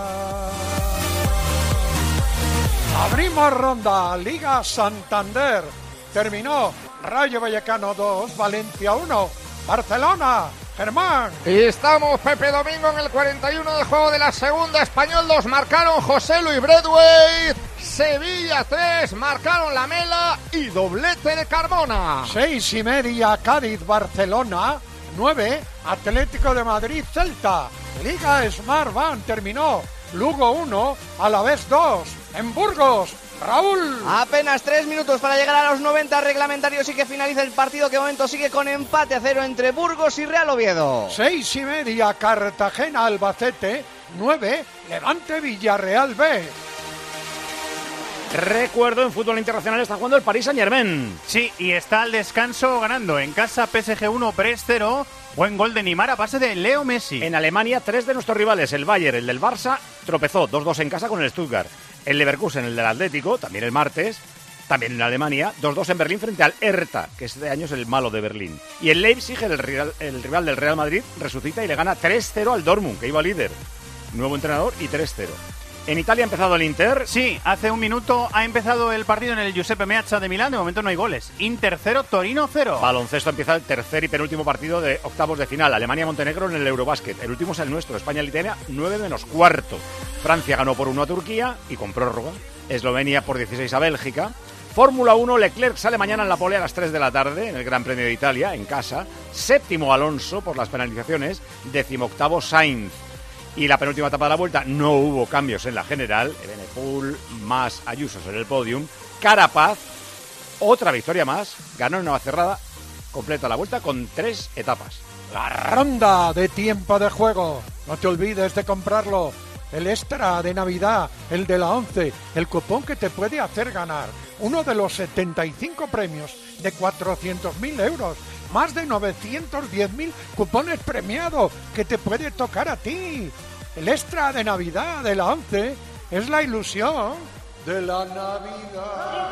Abrimos ronda, Liga Santander. Terminó Rayo Vallecano 2, Valencia 1, Barcelona, Germán. Y estamos, Pepe Domingo, en el 41 del juego de la segunda. Español 2, marcaron José Luis Braithwaite. Sevilla 3, marcaron Lamela y doblete de Carmona. 6:30, Cádiz, Barcelona. 9, Atlético de Madrid, Celta. Liga Smartbank terminó. Lugo 1, Alavés 2. En Burgos, Raúl. Apenas 3 minutos para llegar a los 90 reglamentarios y que finalice el partido, que de momento sigue con empate a 0 entre Burgos y Real Oviedo. 6:30, Cartagena, Albacete. 9, Levante, Villarreal B. Recuerdo, en fútbol internacional está jugando el Paris Saint-Germain. Sí, y está al descanso ganando en casa PSG 1, Brest 0. Buen gol de Neymar a pase de Leo Messi. En Alemania, 3 de nuestros rivales, el Bayern, el del Barça, tropezó 2-2 en casa con el Stuttgart. El Leverkusen, el del Atlético, también el martes, también en Alemania, 2-2 en Berlín frente al Hertha, que este año es el malo de Berlín. Y el Leipzig, el rival del Real Madrid, resucita y le gana 3-0 al Dortmund, que iba líder. Nuevo entrenador y 3-0. En Italia ha empezado el Inter. Sí, hace un minuto ha empezado el partido en el Giuseppe Meazza de Milán. De momento no hay goles. Inter 0, Torino 0. Baloncesto, empieza el tercer y penúltimo partido de octavos de final. Alemania-Montenegro en el Eurobásquet. El último es el nuestro. España-Lituania 9-15. Francia ganó por 1 a Turquía y con prórroga. Eslovenia por 16 a Bélgica. Fórmula 1, Leclerc sale mañana en la pole a las 3 de la tarde en el Gran Premio de Italia, en casa. Séptimo Alonso por las penalizaciones. 18º Sainz. Y la penúltima etapa de la vuelta no hubo cambios en la general. Evenepoel más Ayuso en el podium. Carapaz, otra victoria más. Ganó en Navacerrada. Completa la vuelta con 3 etapas. La ronda de tiempo de juego. No te olvides de comprarlo. El extra de Navidad, el de la 11, el cupón que te puede hacer ganar uno de los 75 premios de 400.000 euros. Más de 910.000 cupones premiados que te puede tocar a ti. El extra de Navidad de la 11 es la ilusión de la Navidad.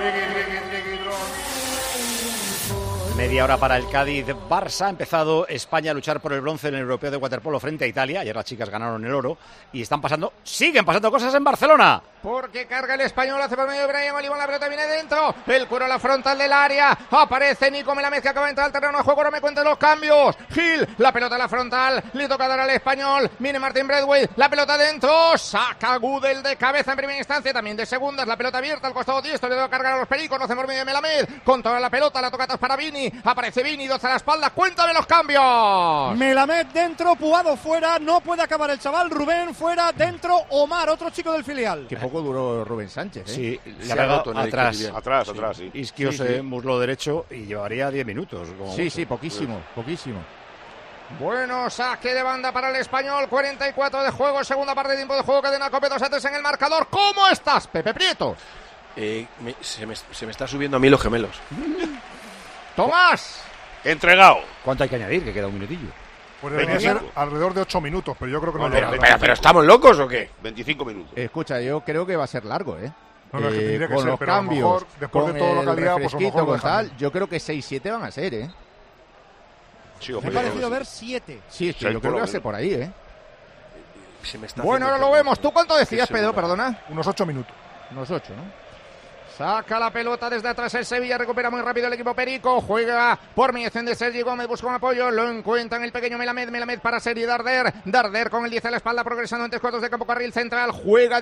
Media hora para el Cádiz-Barça. Ha empezado España a luchar por el bronce en el europeo de waterpolo frente a Italia. Ayer las chicas ganaron el oro y siguen pasando cosas en Barcelona. Porque carga el español, hace por medio de Brian Oliván, la pelota viene dentro, el cuero a la frontal del área, aparece Nico Melamez que acaba de entrar al terreno de juego, ahora me cuentan los cambios. Gil, la pelota a la frontal, le toca dar al español, viene Martin Braithwaite, la pelota dentro, saca Gudel de cabeza en primera instancia, también de segundas, la pelota abierta al costado diestro, le toca cargar a los pericos, no hace por medio de Melamez, controla la pelota, la toca para Vini, aparece Vini, 2 a la espalda, cuéntame los cambios. Melamed dentro, Puado fuera, no puede acabar el chaval, Rubén fuera, dentro, Omar, otro chico del filial. Qué poco duró Rubén Sánchez, ¿eh? Sí, le ha pegado atrás, sí. Isquios muslo derecho y llevaría 10 minutos. Sí, poquísimo. Bueno, saque de banda para el español, 44 de juego, segunda parte de tiempo de juego, cadena COPE 2-3 en el marcador. ¿Cómo estás, Pepe Prieto? Se me está subiendo a mí los gemelos. Tomás. Entregado. ¿Cuánto hay que añadir? Que queda un minutillo. Pues debería ser alrededor de 8 minutos, pero yo creo que no llega. ¿Pero estamos locos o qué? 25 minutos. Escucha, yo creo que va a ser largo, ¿eh? No, es que tendría que con ser, los pero a lo cambios, mejor, después con de todo lo que ha liado, pues a lo mejor lo con dejan. tal, yo creo que 6-7 van a ser, ¿eh? Sí, Me ha parecido ver 7. Sí, yo creo que va a ser por ahí, ¿eh? Bueno, ahora lo vemos. ¿Tú cuánto decías, Pedro? Perdona. Unos 8 minutos. Unos 8, ¿no? Saca la pelota desde atrás el Sevilla, recupera muy rápido el equipo perico, juega por mediación de Sergi Gómez, busca un apoyo, lo encuentra en el pequeño Melamed para Sergi Darder con el 10 a la espalda, progresando en 3/4 de campo, carril central, juega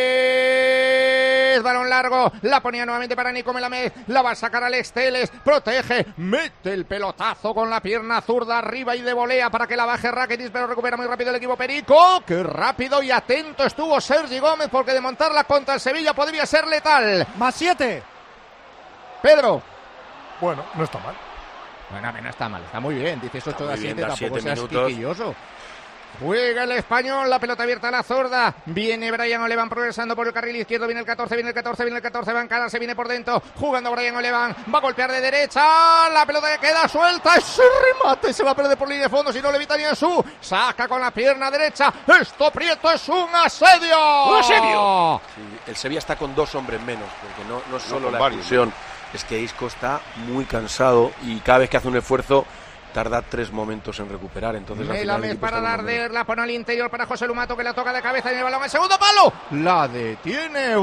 10, balón largo, la ponía nuevamente para Nico Melamed, la va a sacar Alex Telles, protege, mete el pelotazo con la pierna zurda arriba y de volea para que la baje Rakitic, pero recupera muy rápido el equipo perico, qué rápido y atento estuvo Sergi Gómez, porque de montarla contra el Sevilla podría ser letal. Más 7. Pedro. Bueno, no está mal. Bueno, no está mal, está muy bien. Dices 8 a 7, tampoco 7 seas minutos. quisquilloso. Juega el español, la pelota abierta a la zurda. Viene Brian Olevan progresando por el carril izquierdo. Viene el 14, va a encararse, viene por dentro. Jugando Brian Olevan, va a golpear de derecha. La pelota que queda suelta. Ese remate se va a perder por línea de fondo. Si no le evita ni en su. Saca con la pierna derecha. Esto, Prieto, es un asedio. ¡Un asedio! Sí, el Sevilla está con 2 hombres menos, porque no es solo la expulsión. Es que Isco está muy cansado y cada vez que hace un esfuerzo tarda 3 momentos en recuperar. Entonces Melamed para Darder, la pone al interior para José Lumato, que la toca de cabeza en el balón, el segundo palo. La detiene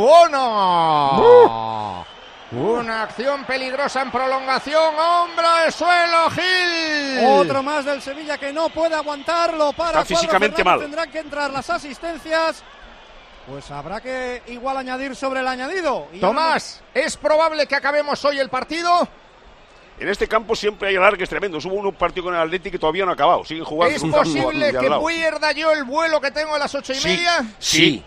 Bono. Una acción peligrosa en prolongación. Hombre al suelo, Gil. Otro más del Sevilla que no puede aguantarlo. Para está físicamente mal. Tendrán que entrar las asistencias. Pues habrá que igual añadir sobre el añadido. Y Tomás, ¿es probable que acabemos hoy el partido? En este campo siempre hay alargues tremendos. Hubo un partido con el Atlético que todavía no ha acabado. Siguen jugando. ¿Es posible que pierda yo el vuelo que tengo a las 8:30? Sí.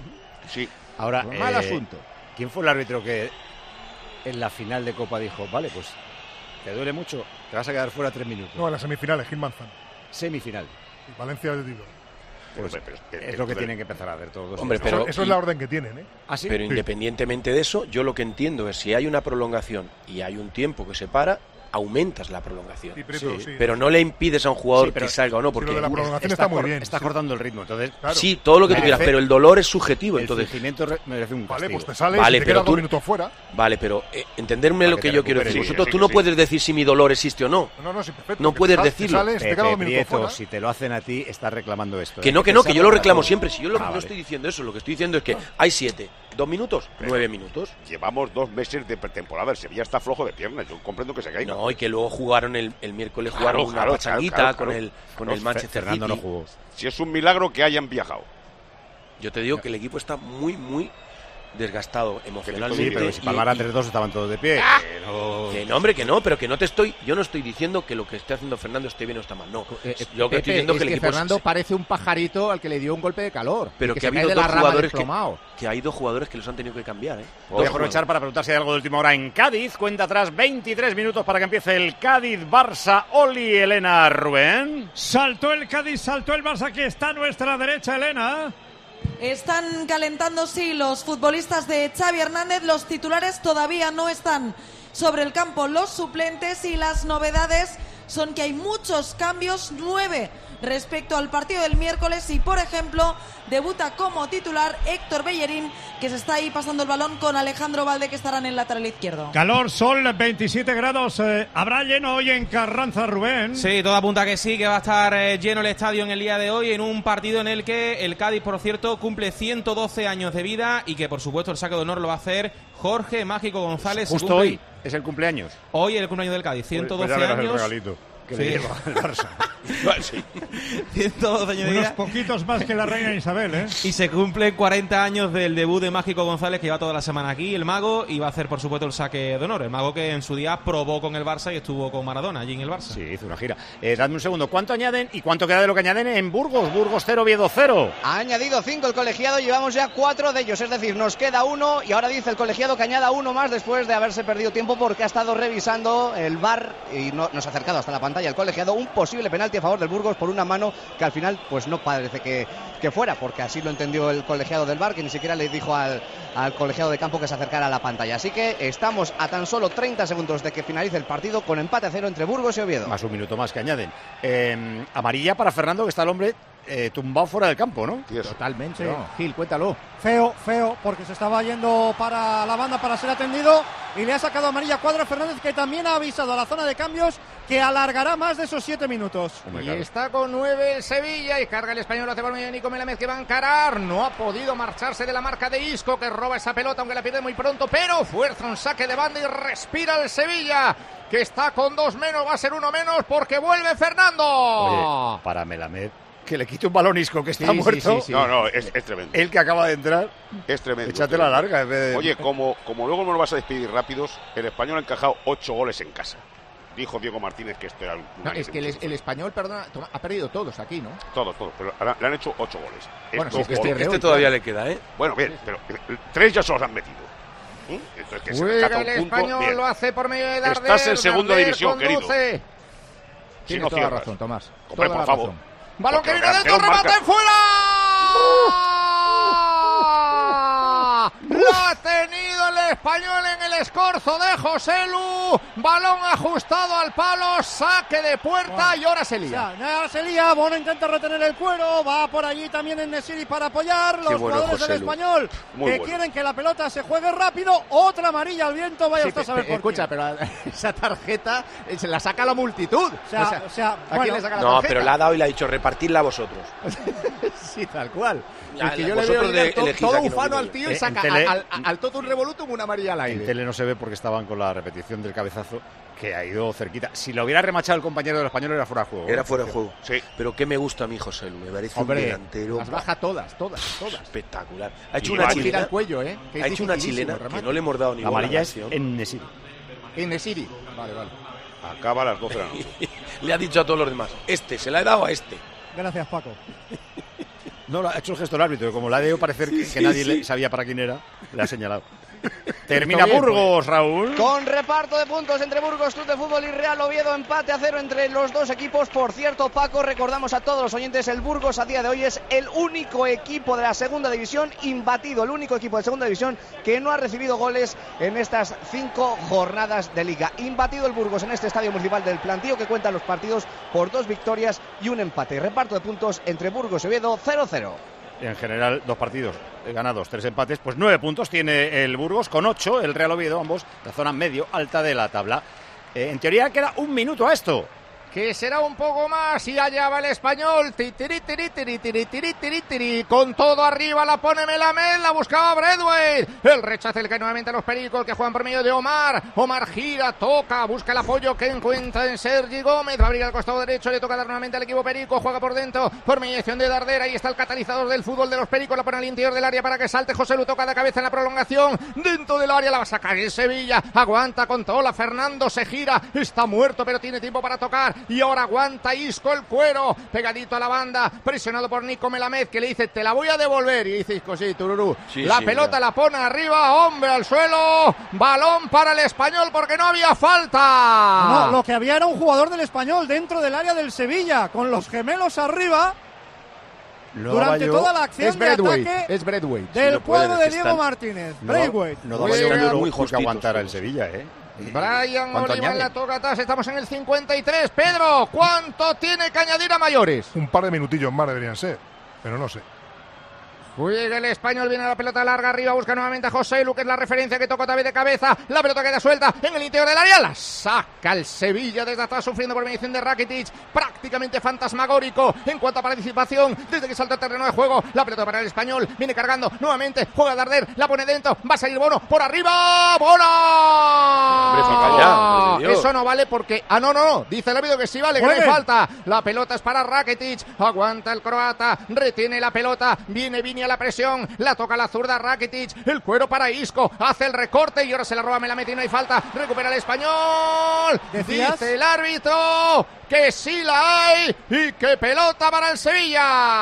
Ahora, mal asunto. ¿Quién fue el árbitro que en la final de Copa dijo, vale, pues te duele mucho, te vas a quedar fuera 3 minutos? No, en las semifinales, Gil Manzano. Semifinal. Valencia de Tiro. Pues es lo que tienen que empezar a hacer todos. Hombre, pero eso es la orden que tienen, ¿eh? ¿Ah, sí? Pero independientemente de eso, yo lo que entiendo es si hay una prolongación y hay un tiempo que se para, aumentas la prolongación. Pero no le impides a un jugador que salga o no, porque lo de la prolongación está muy bien. Está cortando el ritmo, entonces. Claro. Sí, todo lo que tú quieras, pero el dolor es subjetivo. El entonces fingimiento merece un castigo. Vale, pues te sales y te quedas 2 minutos fuera. Vale, pero entenderme lo que yo quiero decir. Vosotros, tú no puedes decir si mi dolor existe o no. No, sí, perfecto. No puedes decirlo. Prieto, si te lo hacen a ti, estás reclamando esto. Que no, que yo lo reclamo siempre. Si yo no estoy diciendo eso, lo que estoy diciendo es que hay 7. 2 minutos, 9 minutos. Llevamos 2 meses de pretemporada. El Sevilla está flojo de piernas. Yo comprendo que se caiga. No, y que luego jugaron el miércoles jugaron una pachanguita con el Manchester City. Fernando no jugó. Si es un milagro que hayan viajado. Yo te digo que el equipo está muy desgastado emocionalmente. Sí, pero si Palmar a 3-2 estaban todos de pie. Que no, hombre, que no, pero que no te estoy... Yo no estoy diciendo que lo que esté haciendo Fernando esté bien o está mal, no. Yo que estoy diciendo es que el equipo... Fernando parece un pajarito al que le dio un golpe de calor. Pero que ha habido 2 jugadores que hay 2 jugadores que los han tenido que cambiar, ¿eh? Voy a aprovechar para preguntar si hay algo de última hora en Cádiz. Cuenta atrás 23 minutos para que empiece el Cádiz-Barça. Oli, Elena, Rubén. Saltó el Cádiz, saltó el Barça, que está a nuestra derecha, Elena. Están calentando, sí, los futbolistas de Xavi Hernández. Los titulares todavía no están sobre el campo, los suplentes, y las novedades son que hay muchos cambios, 9 respecto al partido del miércoles, y por ejemplo debuta como titular Héctor Bellerín, que se está ahí pasando el balón con Alejandro Valde, que estará en el lateral izquierdo. Calor, sol, 27 grados. ¿Habrá lleno hoy en Carranza, Rubén? Sí, todo apunta que sí, que va a estar lleno el estadio en el día de hoy, en un partido en el que el Cádiz, por cierto, cumple 112 años de vida, y que por supuesto el saque de honor lo va a hacer Jorge Mágico González. Justo hoy es el cumpleaños. Hoy es el cumpleaños del Cádiz, 112 pues años. El regalito que le lleva el Barça. Sí. 112 años de vida. Unos poquitos más que la reina Isabel, ¿eh? Y se cumplen 40 años del debut de Mágico González, que lleva toda la semana aquí, el mago, y va a hacer por supuesto el saque de honor. El mago que en su día probó con el Barça y estuvo con Maradona allí en el Barça. Sí, hizo una gira. Dadme un segundo, ¿cuánto añaden y cuánto queda de lo que añaden en Burgos? Burgos 0, Oviedo 0. Ha añadido 5 el colegiado, llevamos ya 4 de ellos, es decir, nos queda 1, y ahora dice el colegiado que añada 1 más después de haberse perdido tiempo porque ha estado revisando el VAR y nos ha acercado hasta la pantalla el colegiado un posible penalti a favor del Burgos por una mano que al final pues no parece que fuera, porque así lo entendió el colegiado del VAR, que ni siquiera le dijo al colegiado de campo que se acercara a la pantalla. Así que estamos a tan solo 30 segundos de que finalice el partido, con empate a 0 entre Burgos y Oviedo. Más un minuto más que añaden. Amarilla para Fernando, que está el hombre tumbado fuera del campo, ¿no? Totalmente. Sí. No. Gil, cuéntalo. Feo, porque se estaba yendo para la banda para ser atendido y le ha sacado amarilla Cuadro Fernández, que también ha avisado a la zona de cambios que alargará más de esos 7 minutos. Y está con 9 el Sevilla y carga el Español, hace por medio de Nico Melamed, que va a encarar. No ha podido marcharse de la marca de Isco, que roba esa pelota, aunque la pierde muy pronto, pero fuerza un saque de banda y respira el Sevilla, que está con 2 menos, va a ser 1 menos porque vuelve Fernando. Oye, para Melamed, que le quite un balón Isco, que está muerto. No, es tremendo. El que acaba de entrar. Es tremendo. Échate la larga. En vez de... Oye, como luego no lo vas a despedir rápidos, el Español ha encajado 8 goles en casa. Dijo Diego Martínez que esto era... No, es que el Español, perdona, ha perdido todos aquí, ¿no? Todos, pero le han hecho 8 goles. Bueno, si es que este todavía le queda, ¿eh? Bueno, bien, pero 3 ya se los han metido. Entonces, que juega el Español, lo hace por medio de Darder. Estás en segunda división, querido. Tienes toda la razón, Tomás. Hombre, por favor. Balón que viene dentro, remate fuera. Lo ha tenido el Español en el escorzo de Joselu. Balón ajustado al palo, saque de puerta y ahora se lía. Ahora se lía, Bono intenta retener el cuero, va por allí también en Nesiri para apoyar. Los jugadores del Español quieren que la pelota se juegue rápido. Otra amarilla al viento, vaya usted a saber por escucha, qué. Pero esa tarjeta se la saca la multitud. O sea, ¿a quién le saca la tarjeta? No, pero la ha dado y le ha dicho repartirla a vosotros. Sí, tal cual. Ya, es que yo le veo todo ufano al tío y saca al totum revolutum una amarilla al aire. En tele no se ve porque estaban con la repetición del cabezazo, que ha ido cerquita. Si lo hubiera remachado el compañero del Español, era fuera de juego. Era fuera de juego. Sí. Pero qué me gusta a mí, José Lu. Me parece un delantero. Las baja todas. Espectacular. Ha hecho una chilena. El cuello, Ha hecho una chilena que no le hemos dado ni la amarilla es en Nesiri. En Nesiri. Vale. Acaba a las 12 de la noche. Le ha dicho a todos los demás, se la he dado a este. Gracias, Paco. No, ha hecho el gesto el árbitro, como la ha debido parecer que nadie sabía para quién era, le ha señalado. Termina Burgos, Raúl. Con reparto de puntos entre Burgos Club de Fútbol y Real Oviedo, empate a 0 entre los dos equipos. Por cierto, Paco, recordamos a todos los oyentes, el Burgos a día de hoy es el único equipo de la segunda división imbatido, el único equipo de segunda división que no ha recibido goles en estas 5 jornadas de liga. Imbatido el Burgos en este estadio municipal del Plantío, que cuenta los partidos por 2 victorias y un empate. Reparto de puntos entre Burgos y Oviedo, 0-0. En general, 2 partidos ganados, 3 empates, pues 9 puntos tiene el Burgos, con 8 el Real Oviedo, ambos la zona medio alta de la tabla. En teoría queda 1 minuto a esto. Que será un poco más y allá va el Español. Con todo arriba la pone Melamed, la buscaba Bradway. El rechace el que nuevamente a los Pericos, que juegan por medio de Omar. Omar gira, toca, busca el apoyo que encuentra en Sergi Gómez. Va a abrir al costado derecho, le toca dar nuevamente al equipo Perico. Juega por dentro, por mediación de Darder. Ahí está el catalizador del fútbol de los Pericos. La pone al interior del área para que salte. José Lu toca de cabeza en la prolongación. Dentro del área la va a sacar el Sevilla. Aguanta con Tola. Fernando se gira. Está muerto, pero tiene tiempo para tocar. Y ahora aguanta Isco el cuero, pegadito a la banda, presionado por Nico Melamed, que le dice, te la voy a devolver. Y dice Isco, sí, tururú. La pelota la pone arriba, hombre al suelo. Balón para el Español porque no había falta. No, lo que había era un jugador del Español dentro del área del Sevilla, con los gemelos arriba. Durante toda la acción de ataque del cuadro de Diego Martínez. Braithwaite. No daba yo muy justo que aguantara el Sevilla, Brian Oliva en la toca atrás, estamos en el 53. Pedro, ¿cuánto tiene que añadir a mayores? Un par de minutillos más deberían ser, pero no sé. Juega el Español, viene la pelota larga arriba, busca nuevamente a José Lu, que es la referencia, que toca otra vez de cabeza. La pelota queda suelta en el interior del área, la saca el Sevilla desde atrás, sufriendo por mediación de Rakitic, prácticamente fantasmagórico en cuanto a participación desde que salta el terreno de juego. La pelota para el Español, viene cargando nuevamente, juega Darder, la pone dentro, va a salir Bono por arriba. ¡Bono! Eso no vale porque... no, dice el árbitro que sí vale, que no hay falta. La pelota es para Rakitic, aguanta el croata, retiene la pelota, viene a la presión, la toca la zurda Rakitic, el cuero para Isco, hace el recorte y ahora se la roba Melamed y no hay falta, recupera el Español. Dice el árbitro que sí la hay y que pelota para el Sevilla.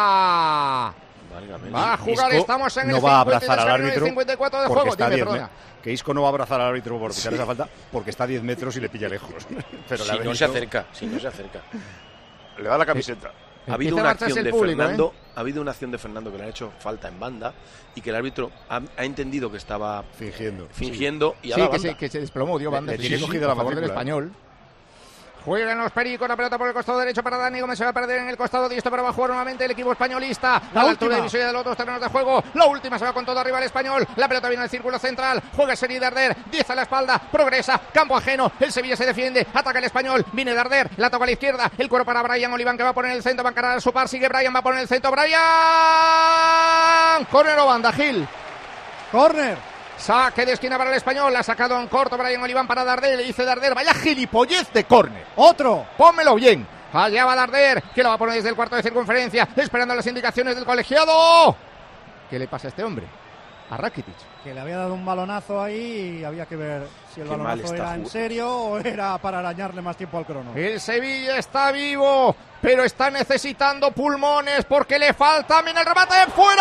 Va a jugar, Isco estamos en no el va a abrazar al 53, árbitro 54 de juego. Dime, que Isco no va a abrazar al árbitro por pitar esa falta porque está a 10 metros y le pilla lejos. Pero si no se acerca. Le da la camiseta. Ha habido una acción de Fernando, ha habido una acción de Fernando que le ha hecho falta en banda y que el árbitro ha entendido que estaba fingiendo y a la banda. Que se desplomó, dio banda. Tiene cogido la favor del Español. Juegan los pericos, la pelota por el costado derecho para Dani Gómez, se va a perder en el costado diestro, pero va a jugar nuevamente el equipo españolista. A la altura divisoria de los dos terrenos de juego. La última se va con todo arriba el español. La pelota viene al círculo central. Juega Seri Darder, 10 a la espalda, progresa, campo ajeno. El Sevilla se defiende, ataca el español. Viene Darder, la toca a la izquierda. El cuero para Brian Oliván, que va a poner el centro, va a encarar a su par. Sigue Brian, va a poner el centro. Brian, córner o banda, Gil. Córner. Saque de esquina para el español, la ha sacado en corto Brian Oliván para Darder, le dice Darder, vaya gilipollez de córner. Otro. Pónmelo bien. Allá va Darder, que lo va a poner desde el cuarto de circunferencia, esperando las indicaciones del colegiado. ¿Qué le pasa a este hombre? A Rakitic. Que le había dado un balonazo ahí y había que ver si el balonazo era en serio o era para arañarle más tiempo al crono. El Sevilla está vivo, pero está necesitando pulmones porque le falta bien el remate ¡fuera!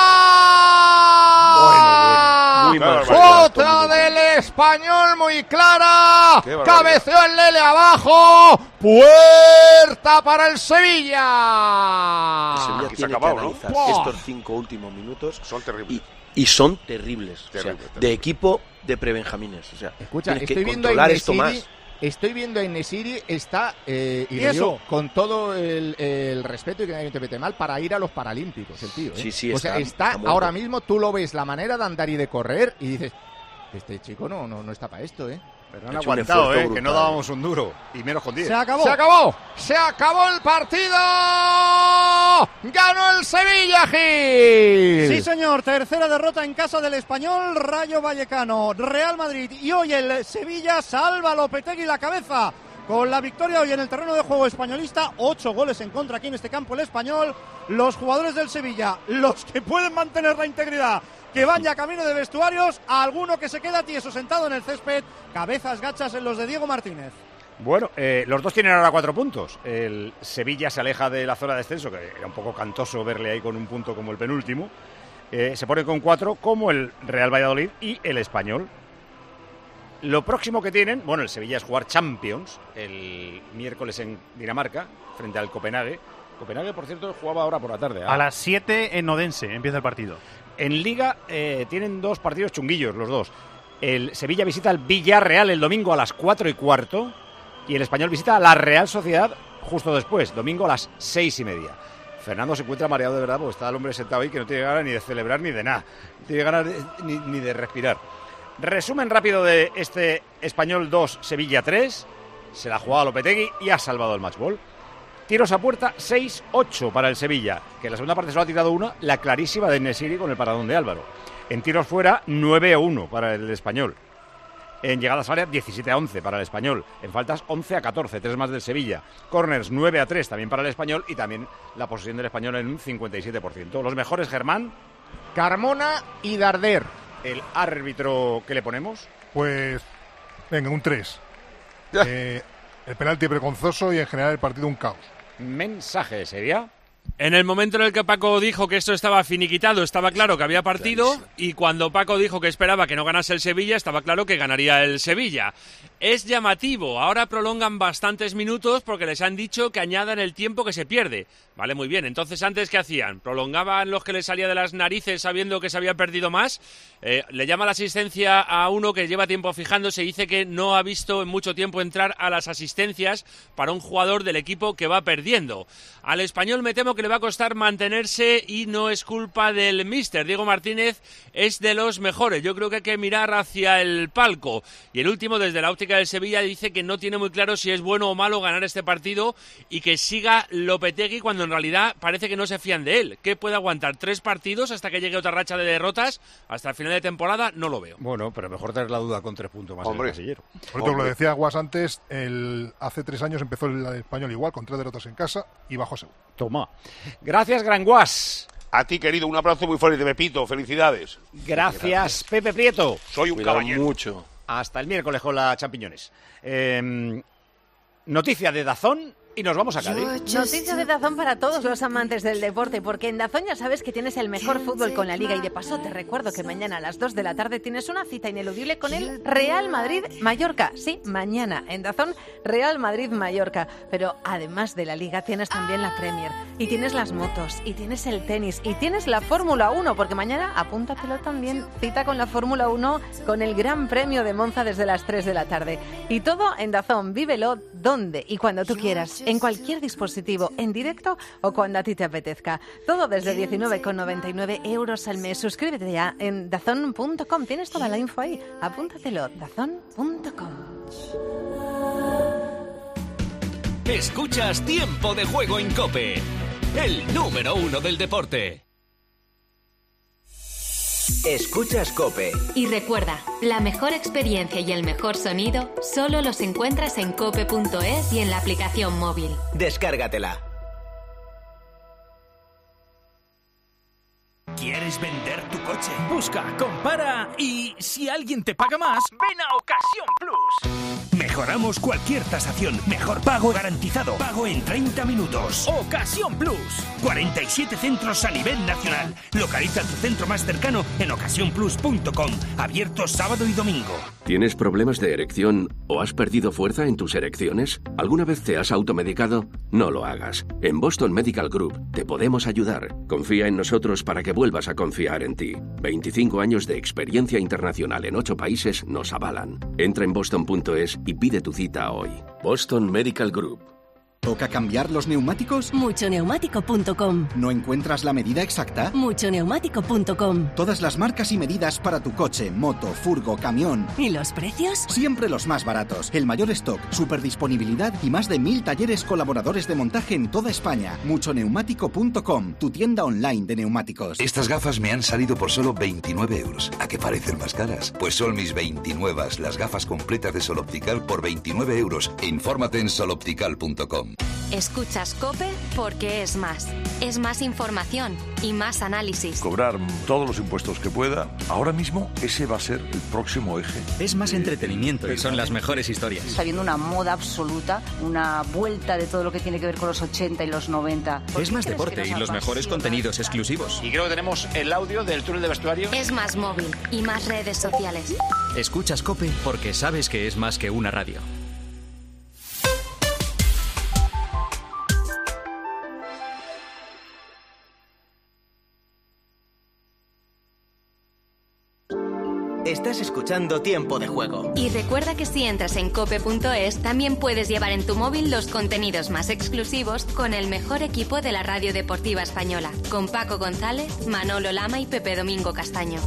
Muy mal. Otra del español muy clara. Cabeceó el Lele abajo. Puerta para el Sevilla. El Sevilla tiene que analizar estos 5 últimos minutos. Son terribles. Y son terribles. De equipo de prebenjamines. O sea, escucha, estoy viendo esto más. Estoy viendo a Enesiri, está, y eso, digo, con todo el respeto y que nadie me interprete mal, para ir a los Paralímpicos, el tío. Sí, o sea, está ahora mismo, tú lo ves, la manera de andar y de correr, y dices, este chico no está para esto, Pero han aguantado, que no dábamos un duro, y menos con 10. Se acabó el partido. Ganó el Sevilla, Gil. Sí, señor, tercera derrota en casa del español Rayo Vallecano, Real Madrid, y hoy el Sevilla salva a Lopetegui la cabeza con la victoria hoy en el terreno de juego españolista. 8 goles en contra aquí en este campo el español. Los jugadores del Sevilla, los que pueden mantener la integridad, que van ya camino de vestuarios, a alguno que se queda tieso sentado en el césped, cabezas gachas en los de Diego Martínez. Bueno, los dos tienen ahora 4 puntos. El Sevilla se aleja de la zona de descenso, que era un poco cantoso verle ahí con un punto como el penúltimo. Se pone con 4 como el Real Valladolid y el Español. Lo próximo que tienen, bueno, el Sevilla es jugar Champions el miércoles en Dinamarca frente al Copenhague. Copenhague, por cierto, jugaba ahora por la tarde. A las 7 en Odense empieza el partido. En Liga tienen 2 partidos chunguillos los dos. El Sevilla visita al Villarreal el domingo a las 4:15 y el Español visita a la Real Sociedad justo después, domingo a las 6:30. Fernando se encuentra mareado de verdad porque está el hombre sentado ahí que no tiene ganas ni de celebrar ni de nada. No tiene ganas ni de respirar. Resumen rápido de este Español 2, Sevilla 3. Se la ha jugado a Lopetegui y ha salvado el matchball. Tiros a puerta 6-8 para el Sevilla, que en la segunda parte solo ha tirado una, la clarísima de Enesiri con el paradón de Álvaro. En tiros fuera 9-1 para el Español. En llegadas a área 17-11 para el Español. En faltas 11-14, 3 más del Sevilla. Corners 9-3 también para el Español y también la posesión del Español en un 57%. Los mejores, Germán. Carmona y Darder. El árbitro, ¿qué le ponemos? Pues, venga, un 3. El penalti vergonzoso y en general el partido un caos. Mensaje, ¿sería? En el momento en el que Paco dijo que esto estaba finiquitado, estaba claro que había partido, y cuando Paco dijo que esperaba que no ganase el Sevilla, estaba claro que ganaría el Sevilla. Es llamativo, ahora prolongan bastantes minutos porque les han dicho que añadan el tiempo que se pierde. Vale, muy bien, entonces antes, ¿qué hacían? ¿Prolongaban los que les salía de las narices sabiendo que se había perdido más? Le llama la asistencia a uno que lleva tiempo fijándose y dice que no ha visto en mucho tiempo entrar a las asistencias para un jugador del equipo que va perdiendo. Al Español me temo que le va a costar mantenerse y no es culpa del míster. Diego Martínez es de los mejores. Yo creo que hay que mirar hacia el palco. Y el último, desde la óptica del Sevilla, dice que no tiene muy claro si es bueno o malo ganar este partido y que siga Lopetegui cuando en realidad parece que no se fían de él. ¿Qué puede aguantar? 3 partidos hasta que llegue otra racha de derrotas? Hasta el final de temporada no lo veo. Bueno, pero mejor tener la duda con 3 puntos más en el casillero. Por ejemplo, lo decía Guas antes, hace 3 años empezó el Español igual, con 3 derrotas en casa y bajó segundo. Toma. Gracias, Gran Guas. A ti, querido, un abrazo muy fuerte, Pepito. Felicidades. Gracias, Pepe Prieto. Soy un caballero. Mucho. Hasta el miércoles con la Champiñones. Noticia de DAZN Y nos vamos a Cádiz. Noticia de DAZN para todos los amantes del deporte, porque en DAZN ya sabes que tienes el mejor fútbol con la Liga, y de paso te recuerdo que mañana a las 2 de la tarde tienes una cita ineludible con el Real Madrid-Mallorca. Sí, mañana en DAZN, Real Madrid-Mallorca. Pero además de la Liga tienes también la Premier, y tienes las motos, y tienes el tenis, y tienes la Fórmula 1, porque mañana, apúntatelo también, cita con la Fórmula 1 con el Gran Premio de Monza desde las 3 de la tarde. Y todo en DAZN, vívelo donde y cuando tú quieras, en cualquier dispositivo, en directo o cuando a ti te apetezca. Todo desde 19,99 euros al mes. Suscríbete ya en dazn.com. Tienes toda la info ahí. Apúntatelo, dazn.com. Escuchas Tiempo de Juego en COPE, el número 1 del deporte. Escuchas COPE. Y recuerda, la mejor experiencia y el mejor sonido solo los encuentras en cope.es y en la aplicación móvil. Descárgatela. ¿Quieres vender tu coche? Busca, compara y si alguien te paga más, ven a Ocasión Plus. Mejoramos cualquier tasación. Mejor pago garantizado. Pago en 30 minutos. Ocasión Plus. 47 centros a nivel nacional. Localiza tu centro más cercano en ocasiónplus.com. Abierto sábado y domingo. ¿Tienes problemas de erección o has perdido fuerza en tus erecciones? ¿Alguna vez te has automedicado? No lo hagas. En Boston Medical Group te podemos ayudar. Confía en nosotros para que vuelvas a confiar en ti. 25 años de experiencia internacional en 8 países nos avalan. Entra en boston.es y pide tu cita hoy. Boston Medical Group. ¿Toca cambiar los neumáticos? Muchoneumático.com. ¿No encuentras la medida exacta? Muchoneumático.com. Todas las marcas y medidas para tu coche, moto, furgo, camión. ¿Y los precios? Siempre los más baratos. El mayor stock, superdisponibilidad y más de 1000 talleres colaboradores de montaje en toda España. Muchoneumático.com, tu tienda online de neumáticos. Estas gafas me han salido por solo 29 euros. ¿A qué parecen más caras? Pues son mis 29, las gafas completas de Sol Optical por 29 euros. Infórmate en soloptical.com. Escuchas COPE porque es más. Es más información y más análisis. Cobrar todos los impuestos que pueda. Ahora mismo ese va a ser el próximo eje. Es más entretenimiento y son las mejores historias. Está habiendo una moda absoluta, una vuelta de todo lo que tiene que ver con los 80 y los 90. Es más deporte y los mejores contenidos exclusivos. Y creo que tenemos el audio del túnel de vestuario. Es más móvil y más redes sociales. Escuchas COPE porque sabes que es más que una radio. Estás escuchando Tiempo de Juego. Y recuerda que si entras en cope.es también puedes llevar en tu móvil los contenidos más exclusivos con el mejor equipo de la radio deportiva española, con Paco González, Manolo Lama y Pepe Domingo Castaño.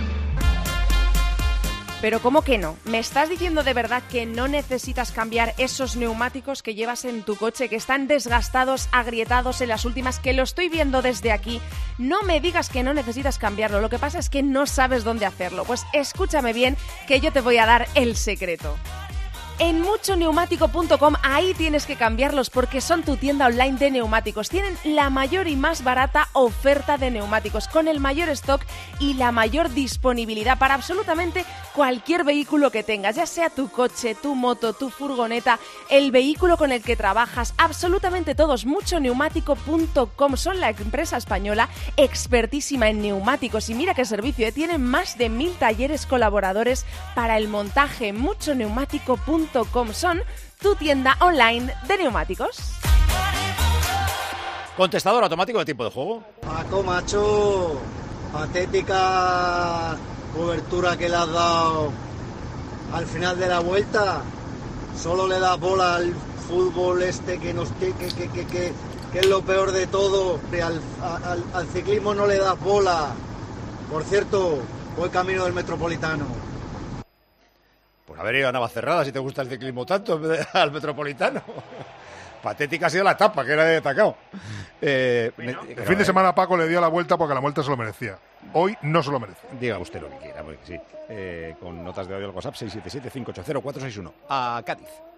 Pero ¿cómo que no? ¿Me estás diciendo de verdad que no necesitas cambiar esos neumáticos que llevas en tu coche, que están desgastados, agrietados en las últimas, que lo estoy viendo desde aquí? No me digas que no necesitas cambiarlo, lo que pasa es que no sabes dónde hacerlo. Pues escúchame bien, que yo te voy a dar el secreto. En muchoneumático.com, ahí tienes que cambiarlos porque son tu tienda online de neumáticos. Tienen la mayor y más barata oferta de neumáticos, con el mayor stock y la mayor disponibilidad para absolutamente cualquier vehículo que tengas, ya sea tu coche, tu moto, tu furgoneta, el vehículo con el que trabajas, absolutamente todos. Muchoneumático.com son la empresa española expertísima en neumáticos y mira qué servicio, tienen más de 1000 talleres colaboradores para el montaje. Muchoneumático.com son tu tienda online de neumáticos. Contestador automático de Tiempo de Juego. Paco, macho, patética cobertura que le has dado al final de la vuelta. Solo le das bola al fútbol este que es lo peor de todo. Al ciclismo no le das bola. Por cierto, voy camino del Metropolitano. Por haber ido a Navacerrada, si te gusta el ciclismo tanto, en vez de al Metropolitano. Patética ha sido la etapa, que era de atacado. El fin de semana Paco le dio la vuelta porque la vuelta se lo merecía. Hoy no se lo merece. Diga usted lo que quiera, porque sí. Con notas de audio al WhatsApp 677-580-461. A Cádiz.